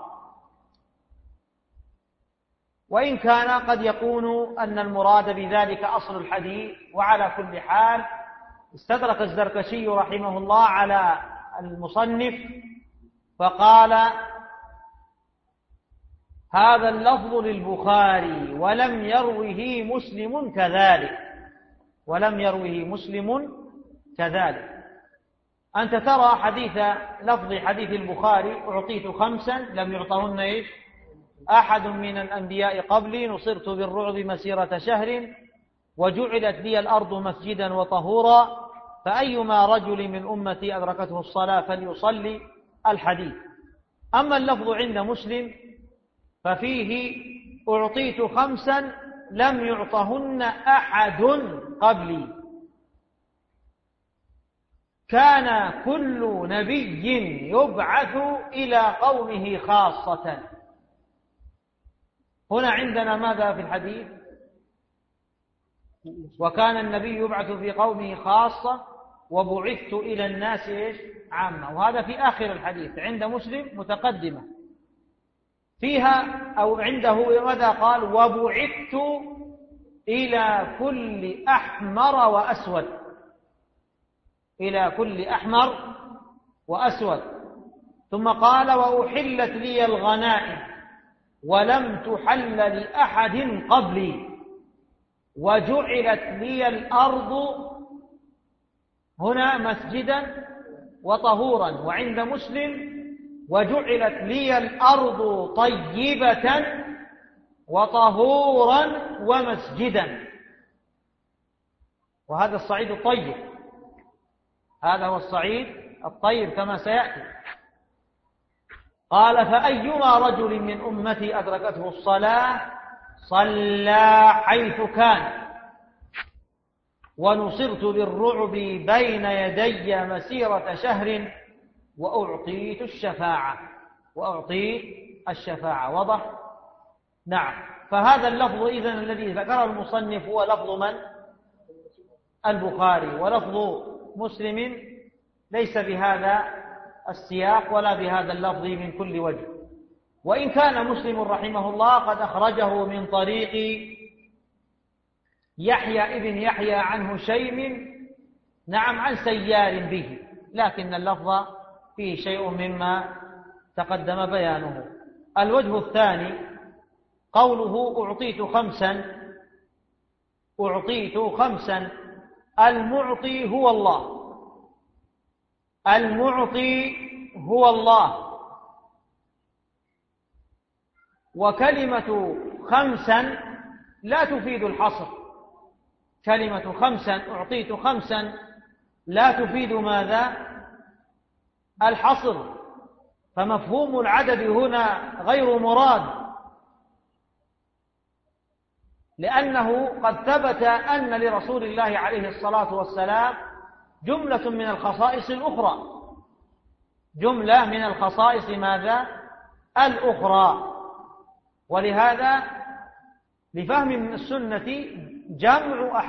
وإن كان قد يكون أن المراد بذلك أصل الحديث. وعلى كل حال استدرك الزركشي رحمه الله على المصنف فقال: هذا اللفظ للبخاري ولم يروه مسلم كذلك، ولم يروه مسلم كذلك. أنت ترى لفظ حديث البخاري: أعطيت 5 لم يعطهن أحد من الأنبياء قبلي، نصرت بالرعب مسيرة شهر، وجعلت لي الأرض مسجدا وطهورا، فأيما رجل من أمتي أدركته الصلاة فليصلي، الحديث. أما اللفظ عند مسلم ففيه: أعطيت 5 لم يعطهن أحد قبلي، كان كل نبي يبعث إلى قومه خاصة. هنا عندنا ماذا في الحديث؟ وكان النبي يبعث في قومه خاصة وبعثت إلى الناس عامة، وهذا في آخر الحديث عند مسلم متقدمة فيها، أو عنده ماذا قال؟ وبعثت إلى كل أحمر وأسود، إلى كل أحمر وأسود. ثم قال وأحلت لي الغنائم ولم تحل لأحد قبلي وجعلت لي الأرض هنا مسجدا وطهورا. وعند مسلم وجعلت لي الأرض طيبة وطهورا ومسجدا. وهذا الصعيد الطيب، هذا هو الصعيد الطيب كما سيأتي. قال فأيما رجل من أمتي أدركته الصلاة صلى حيث كان ونصرت بالرعب بين يدي مسيرة شهر وأعطيت الشفاعة. وضح؟ نعم. فهذا اللفظ إذن الذي ذكره المصنف هو لفظ من؟ البخاري. ولفظ مسلم ليس بهذا السياق ولا بهذا اللفظ من كل وجه، وإن كان مسلم رحمه الله قد أخرجه من طريق يحيى ابن يحيى عن هشيم نعم عن سيار به، لكن اللفظ فيه شيء مما تقدم بيانه. الوجه الثاني قوله أعطيت خمسا. المعطي هو الله. وكلمة خمسا لا تفيد الحصر. كلمة خمسا أعطيت خمسا لا تفيد ماذا؟ الحصر. فمفهوم العدد هنا غير مراد، لأنه قد ثبت أن لرسول الله عليه الصلاة والسلام جملة من الخصائص الأخرى. جملة من الخصائص ماذا؟ الأخرى. ولهذا لفهم من السنة جمع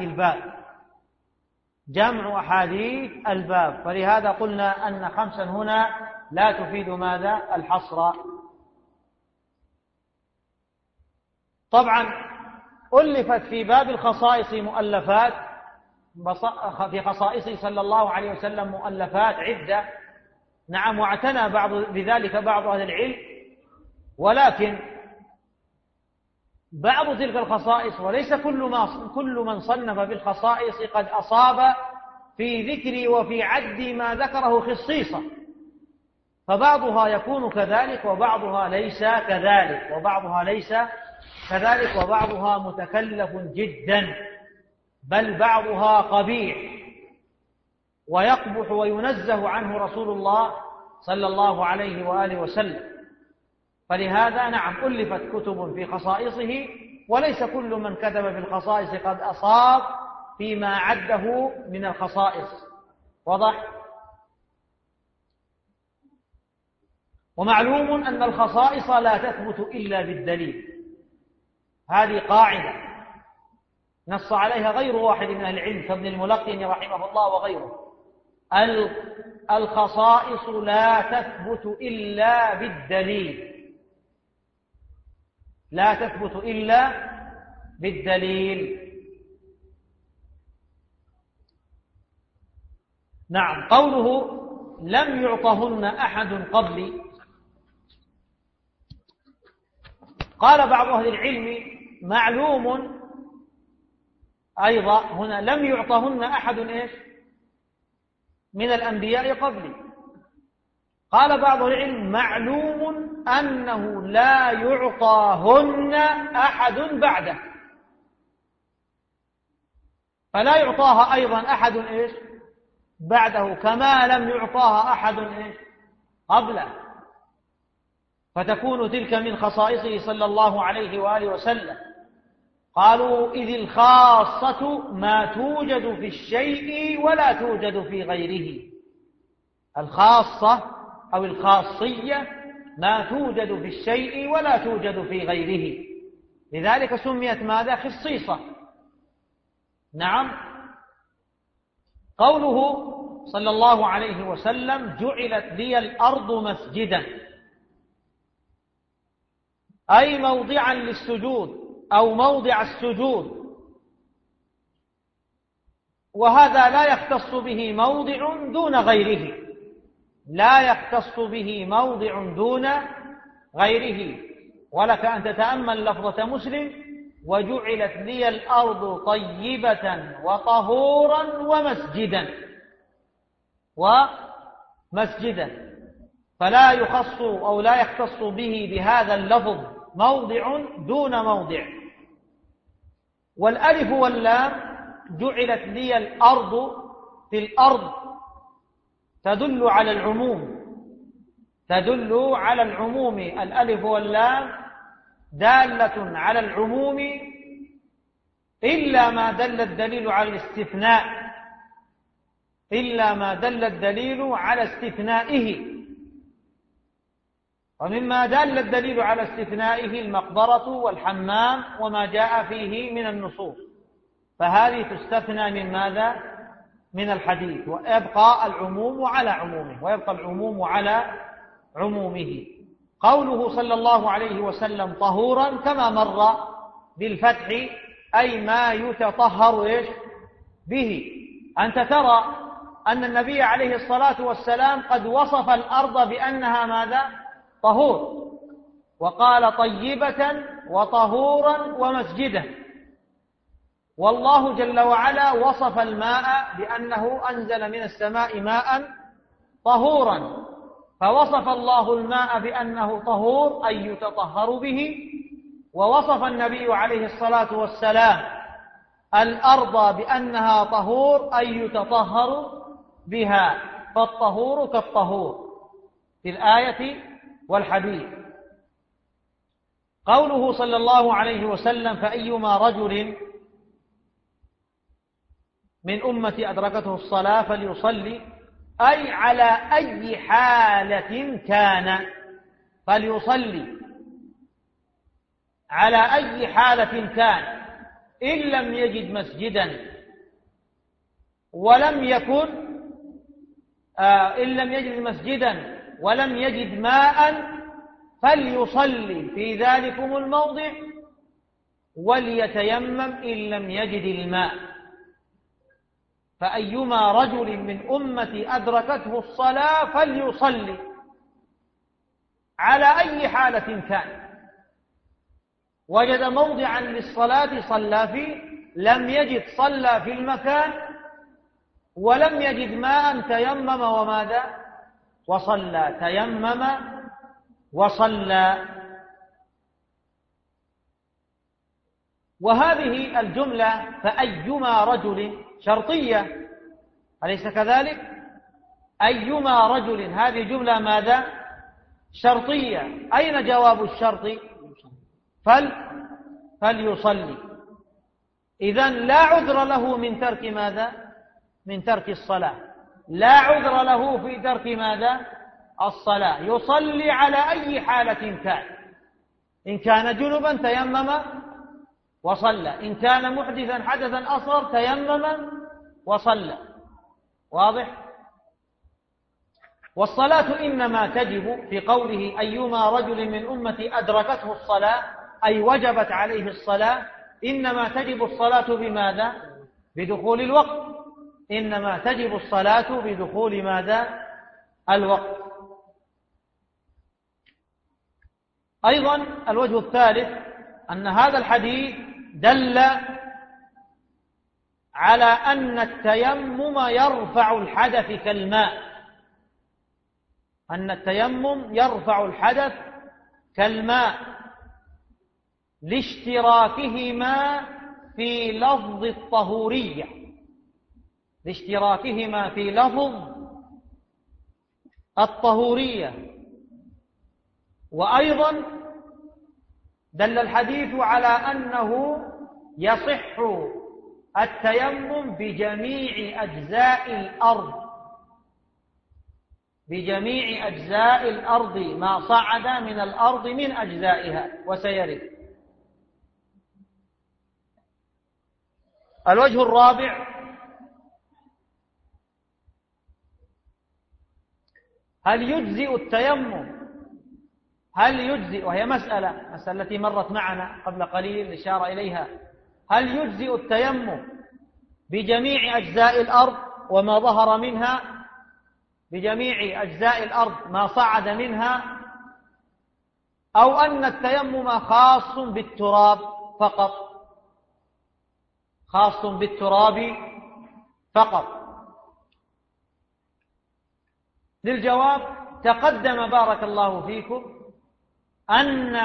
أحاديث الباب. فلهذا قلنا أن خمسا هنا لا تفيد ماذا؟ الحصر. طبعا ألفت في باب الخصائص مؤلفات، في خصائصه صلى الله عليه وسلم مؤلفات عدة نعم، واعتنى بذلك بعض أهل العلم، ولكن بعض تلك الخصائص وليس كل من صنف بالخصائص قد أصاب في ذكر وفي عد ما ذكره خصيصا، فبعضها يكون كذلك وبعضها ليس كذلك وبعضها متكلف جدا، بل بعضها قبيح ويقبح وينزه عنه رسول الله صلى الله عليه وآله وسلم. فلهذا نعم ألفت كتب في خصائصه، وليس كل من كتب في الخصائص قد أصاب فيما عده من الخصائص. واضح؟ ومعلوم أن الخصائص لا تثبت إلا بالدليل، هذه قاعدة نص عليها غير واحد من أهل العلم كابن الملقن رحمه الله وغيره. الخصائص لا تثبت إلا بالدليل. نعم. قوله لم يعطهن أحد قبلي، قال بعض أهل العلم معلوم أيضا هنا لم يعطهن أحد من الأنبياء قبلي. قال بعض العلم معلوم أنه لا يعطاهن أحد بعده، فلا يعطاها أيضا أحد بعده كما لم يعطاها أحد قبله، فتكون تلك من خصائصه صلى الله عليه وآله وسلم. قالوا إذ الخاصة ما توجد في الشيء ولا توجد في غيره. الخاصة أو الخاصية ما توجد في الشيء ولا توجد في غيره، لذلك سميت ماذا؟ خصيصة. نعم. قوله صلى الله عليه وسلم جعلت لي الأرض مسجدا، أي موضعا للسجود أو موضع السجود. وهذا لا يختص به موضع دون غيره، لا يختص به موضع دون غيره. ولك أن تتأمل لفظة مسلم: وجعلت لي الأرض طيبة وطهورا ومسجدا، فلا يخص أو لا يختص به بهذا اللفظ موضع دون موضع. والألف واللام جعلت لي الأرض في الأرض تدل على العموم، تدل على العموم. الألف واللام دالة على العموم إلا ما دل الدليل على الاستثناء، إلا ما دل الدليل على استثنائه. ومما دل الدليل على استثنائه المقبرة والحمام وما جاء فيه من النصوص، فهذه تستثنى من ماذا؟ من الحديث، ويبقى العموم على عمومه، ويبقى العموم على عمومه. قوله صلى الله عليه وسلم طهورا كما مر بالفتح، أي ما يتطهر به. أنت ترى أن النبي عليه الصلاة والسلام قد وصف الأرض بأنها ماذا؟ طهور، وقال طيبة وطهورا ومسجدا. والله جل وعلا وصف الماء بأنه أنزل من السماء ماء طهورا، فوصف الله الماء بأنه طهور أي يتطهر به، ووصف النبي عليه الصلاة والسلام الأرض بأنها طهور أي يتطهر بها، فالطهور كالطهور في الآية والحديث. قوله صلى الله عليه وسلم: فأيما رجل من أمتي أدركته الصلاة فليصلي، أي على أي حالة كان فليصلي، على أي حالة كان، إن لم يجد مسجدا ولم يكن إن لم يجد مسجدا ولم يجد ماء فليصلي في ذلكم الموضع وليتيمم إن لم يجد الماء. فأيما رجل من أمتي أدركته الصلاة فليصلي على أي حالة كان، وجد موضعا للصلاة صلى فيه، لم يجد صلى في المكان، ولم يجد ماء تيمم وماذا؟ وصلى، تيمم وصلى. وهذه الجملة فأيما رجل شرطية، أليس كذلك؟ أيما رجل هذه جملة ماذا؟ شرطية. أين جواب الشرط؟ فليصلي. إذن لا عذر له من ترك ماذا؟ من ترك الصلاة، لا عذر له في ترك ماذا؟ الصلاة. يصلي على أي حالة كان، إن كان جنبا تيمم وصلى، إن كان محدثا حدثا أصغر تيمم وصلى. واضح؟ والصلاة إنما تجب في قوله أيما رجل من أمتي أدركته الصلاة أي وجبت عليه الصلاة، إنما تجب الصلاة بماذا؟ بدخول الوقت، إنما تجب الصلاة بدخول ماذا؟ الوقت. أيضا الوجه الثالث أن هذا الحديث دل على أن التيمم يرفع الحدث كالماء، أن التيمم يرفع الحدث كالماء لاشتراكهما في لفظ الطهورية، لاشتراكهما في لفظ الطهورية. وأيضا دل الحديث على أنه يصح التيمم بجميع أجزاء الأرض، بجميع أجزاء الأرض، ما صعد من الأرض من أجزائها، وسيرد. الوجه الرابع هل يجزئ التيمم، هل يجزئ، وهي مسألة التي مرت معنا قبل قليل الإشارة إليها، هل يجزئ التيمم بجميع أجزاء الأرض وما ظهر منها، بجميع أجزاء الأرض ما صعد منها، أو أن التيمم خاص بالتراب فقط، خاص بالتراب فقط. للجواب تقدم بارك الله فيكم أن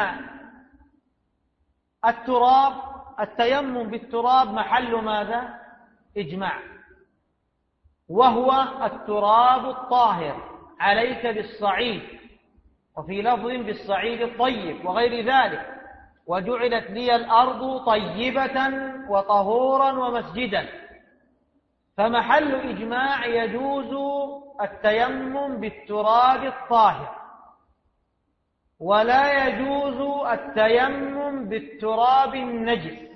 التيمم بالتراب محل ماذا؟ إجماع، وهو التراب الطاهر، عليك بالصعيد، وفي لفظ بالصعيد الطيب وغير ذلك، وجعلت لي الأرض طيبة وطهورا ومسجدا. فمحل إجماع يجوز التيمم بالتراب الطاهر، ولا يجوز التيمم بالتراب النجس،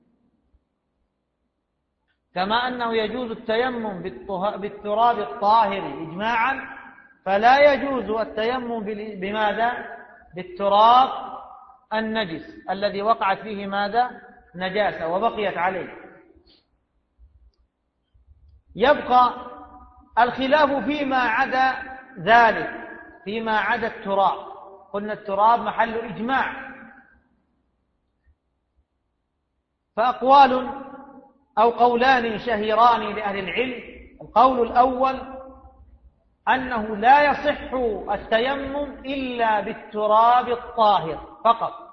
كما أنه يجوز التيمم بالتراب الطاهر إجماعا، فلا يجوز التيمم بماذا؟ بالتراب النجس الذي وقعت فيه ماذا؟ نجاسة وبقيت عليه. يبقى الخلاف فيما عدا ذلك، فيما عدا التراب. قلنا التراب محل إجماع، فأقوال أو قولان شهيران لأهل العلم. القول الأول أنه لا يصح التيمم إلا بالتراب الطاهر فقط،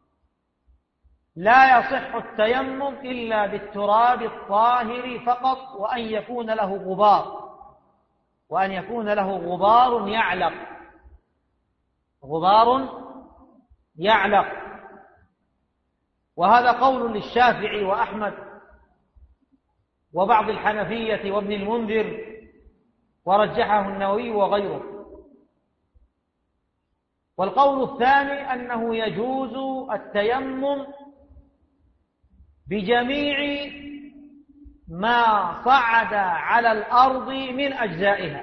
لا يصح التيمم إلا بالتراب الطاهر فقط، وأن يكون له غبار، وأن يكون له غبار يعلق، غبار يعلق. وهذا قول للشافعي وأحمد وبعض الحنفية وابن المنذر، ورجحه النووي وغيره. والقول الثاني أنه يجوز التيمم بجميع ما صعد على الأرض من أجزائها،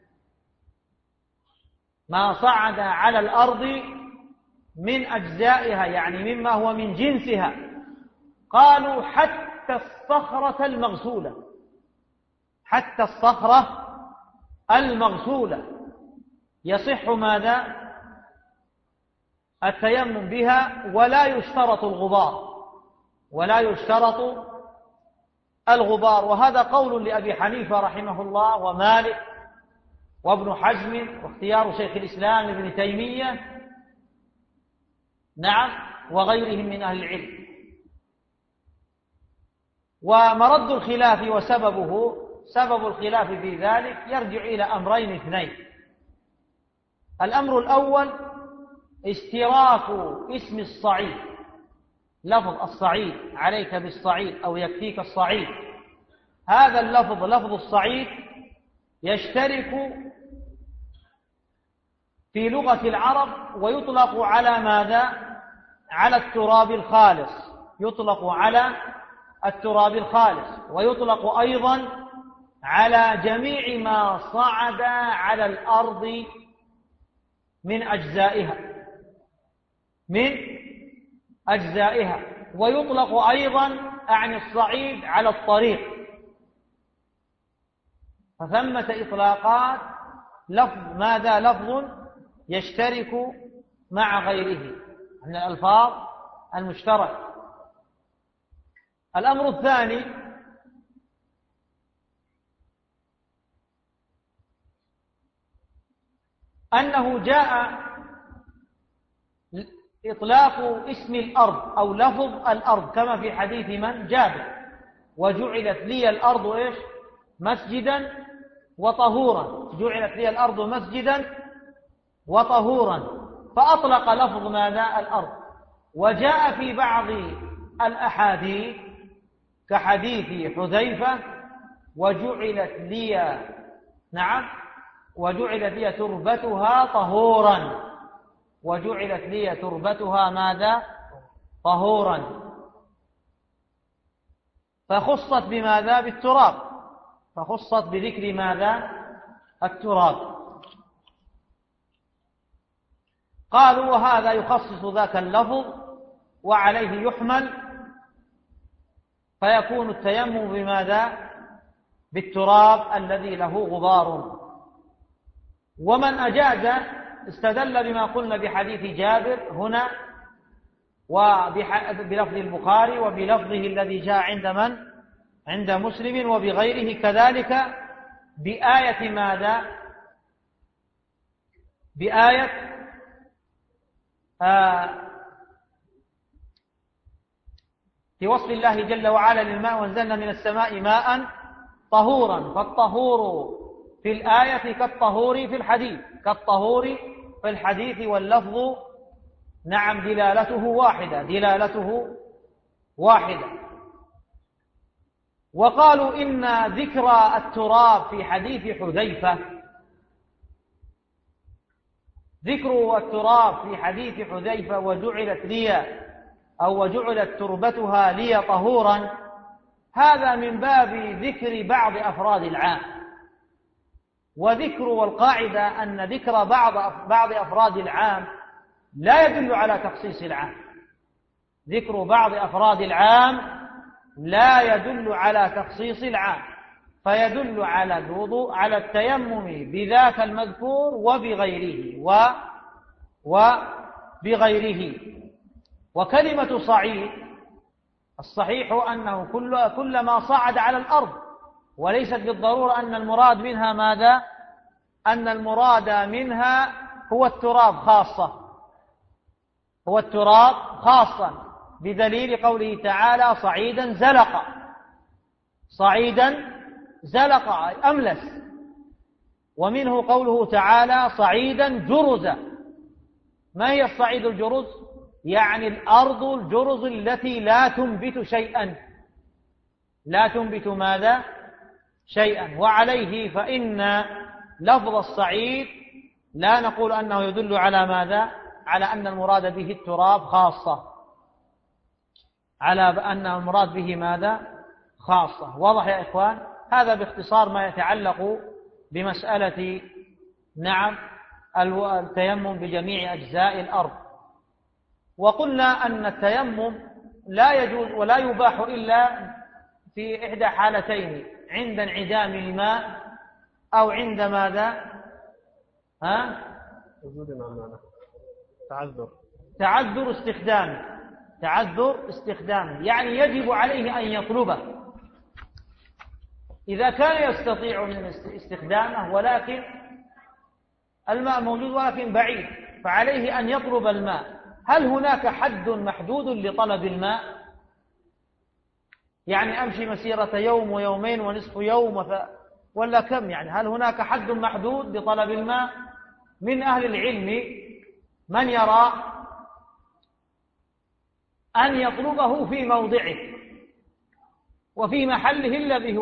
ما صعد على الأرض من أجزائها، يعني مما هو من جنسها. قالوا حتى الصخرة المغسولة، حتى الصخرة المغسولة يصح ماذا؟ التيمم بها، ولا يشترط الغبار، ولا يشترط الغبار. وهذا قول لأبي حنيفة رحمه الله ومالك وابن حزم، واختيار شيخ الإسلام ابن تيمية، نعم، وغيرهم من أهل العلم. ومرد الخلاف وسببه، سبب الخلاف في ذلك يرجع إلى أمرين اثنين. الأمر الأول اشتراك اسم الصعيد، لفظ الصعيد، عليك بالصعيد أو يكفيك الصعيد، هذا اللفظ لفظ الصعيد يشترك في لغة العرب، ويطلق على ماذا؟ على التراب الخالص، يطلق على التراب الخالص، ويطلق أيضا على جميع ما صعد على الأرض من أجزائها، من أجزائها. ويطلق أيضا عن الصعيد على الطريق. فثمة إطلاقات لفظ ماذا؟ لفظ يشترك مع غيره من الألفاظ المشتركة. الأمر الثاني أنه جاء إطلاق اسم الأرض أو لفظ الأرض كما في حديث من؟ جابر، وجعلت لي الأرض إيش؟ مسجدا وطهورا، جعلت لي الأرض مسجدا وطهورا، فأطلق لفظ ماذا؟ الأرض. وجاء في بعض الأحاديث كحديث حذيفة وجعلت لي، نعم، وجعلت لي تربتها طهورا، وجعلت لي تربتها ماذا؟ طهورا. فخصت بماذا؟ بالتراب، فخصت بذكر ماذا؟ التراب. قالوا وهذا يخصص ذاك اللفظ وعليه يحمل، فيكون التيمم بماذا؟ بالتراب الذي له غبار. ومن أجاز استدل بما قلنا بحديث جابر هنا وبلفظ البخاري وبلفظه الذي جاء عند من؟ عند مسلم وبغيره كذلك بآية ماذا؟ بآية في وصف الله جل وعلا للماء وانزلنا من السماء ماء طهورا. فالطهور في الآية كالطهور في الحديث، كالطهور في الحديث، واللفظ نعم دلالته واحدة. وقالوا إن ذكر التراب في حديث حذيفة، ذكر التراب في حديث حذيفة وجعلت تربتها لي طهورا، هذا من باب ذكر بعض أفراد العام. وذكر والقاعدة أن ذكر بعض أفراد العام لا يدل على تخصيص العام. ذكر بعض أفراد العام لا يدل على تخصيص العام، فيدل على الوضوء على التيمم بذاك المذكور وبغيره. وكلمة صعيد الصحيح أنه كل ما صعد على الأرض، وليست بالضرورة أن المراد منها ماذا؟ أن المراد منها هو التراب خاصة، بدليل قوله تعالى صعيدا زلقا أملس. ومنه قوله تعالى صعيدا جرزا. ما هي الصعيد الجرز؟ يعني الأرض الجرز التي لا تنبت شيئا، لا تنبت ماذا؟ شيئا. وعليه فإن لفظ الصعيد لا نقول أنه يدل على ماذا؟ على أن المراد به التراب خاصة، على أن المراد به ماذا؟ خاصة. واضح يا إخوان؟ هذا باختصار ما يتعلق بمسألة نعم التيمم بجميع أجزاء الأرض. وقلنا أن التيمم لا يجوز ولا يباح إلا في إحدى حالتين: عند انعدام الماء أو عند ماذا؟ تعذر استخدامه، يعني يجب عليه أن يطلبه. إذا كان يستطيع من استخدامه ولكن الماء موجود ولكن بعيد، فعليه أن يطلب الماء. هل هناك حد محدود لطلب الماء؟ يعني أمشي مسيرة يوم ويومين ونصف يوم ولا كم؟ يعني هل هناك حد محدود لطلب الماء؟ من أهل العلم من يرى أن يطلبه في موضعه وفي محله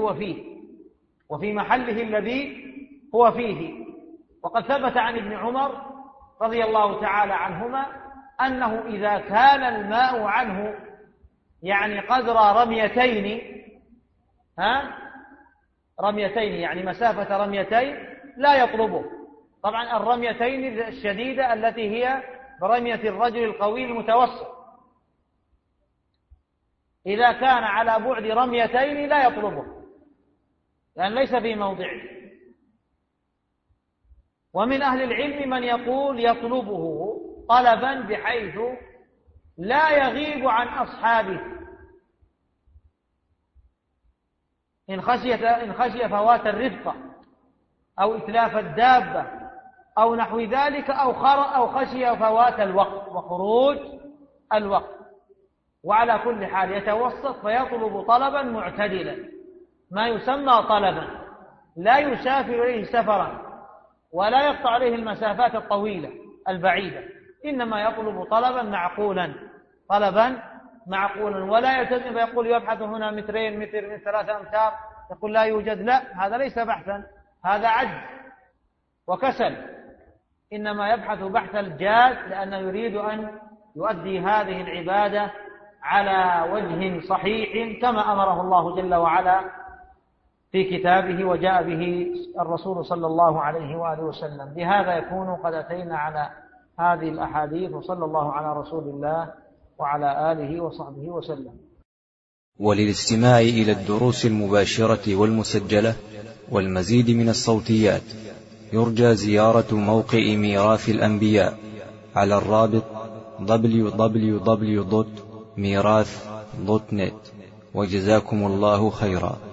الذي هو فيه. وقد ثبت عن ابن عمر رضي الله تعالى عنهما أنه إذا كان الماء عنه يعني قدر رميتين يعني مسافة رميتين لا يطلبه. طبعا الرميتين الشديدة التي هي برمية الرجل القوي المتوسط، إذا كان على بعد رميتين لا يطلبه لأن ليس في موضعه. ومن أهل العلم من يقول يطلبه طلبا بحيث لا يغيب عن أصحابه، إن خشي فوات الرفقة أو إتلاف الدابة أو نحو ذلك أو خشي فوات الوقت وخروج الوقت. وعلى كل حال يتوسط فيطلب طلبا معتدلا، ما يسمى طلبا، لا يسافر إليه سفرا ولا يقطع عليه المسافات الطويلة البعيدة، إنما يطلب طلبا معقولا ولا يلتزم فيقول يبحث هنا مترين متر من 3 أمتار يقول لا يوجد. لا، هذا ليس بحثا، هذا عجز وكسل، إنما يبحث بحث الجاد لأنه يريد أن يؤدي هذه العبادة على وجه صحيح كما أمره الله جل وعلا في كتابه وجاء به الرسول صلى الله عليه وآله وسلم. بهذا يكون قد أتينا على هذه الأحاديث، وصلى الله على رسول الله وعلى آله وصحبه وسلم. وللاستماع إلى الدروس المباشرة والمسجلة والمزيد من الصوتيات يرجى زيارة موقع ميراث الأنبياء على الرابط www.mirath.net. وجزاكم الله خيرا.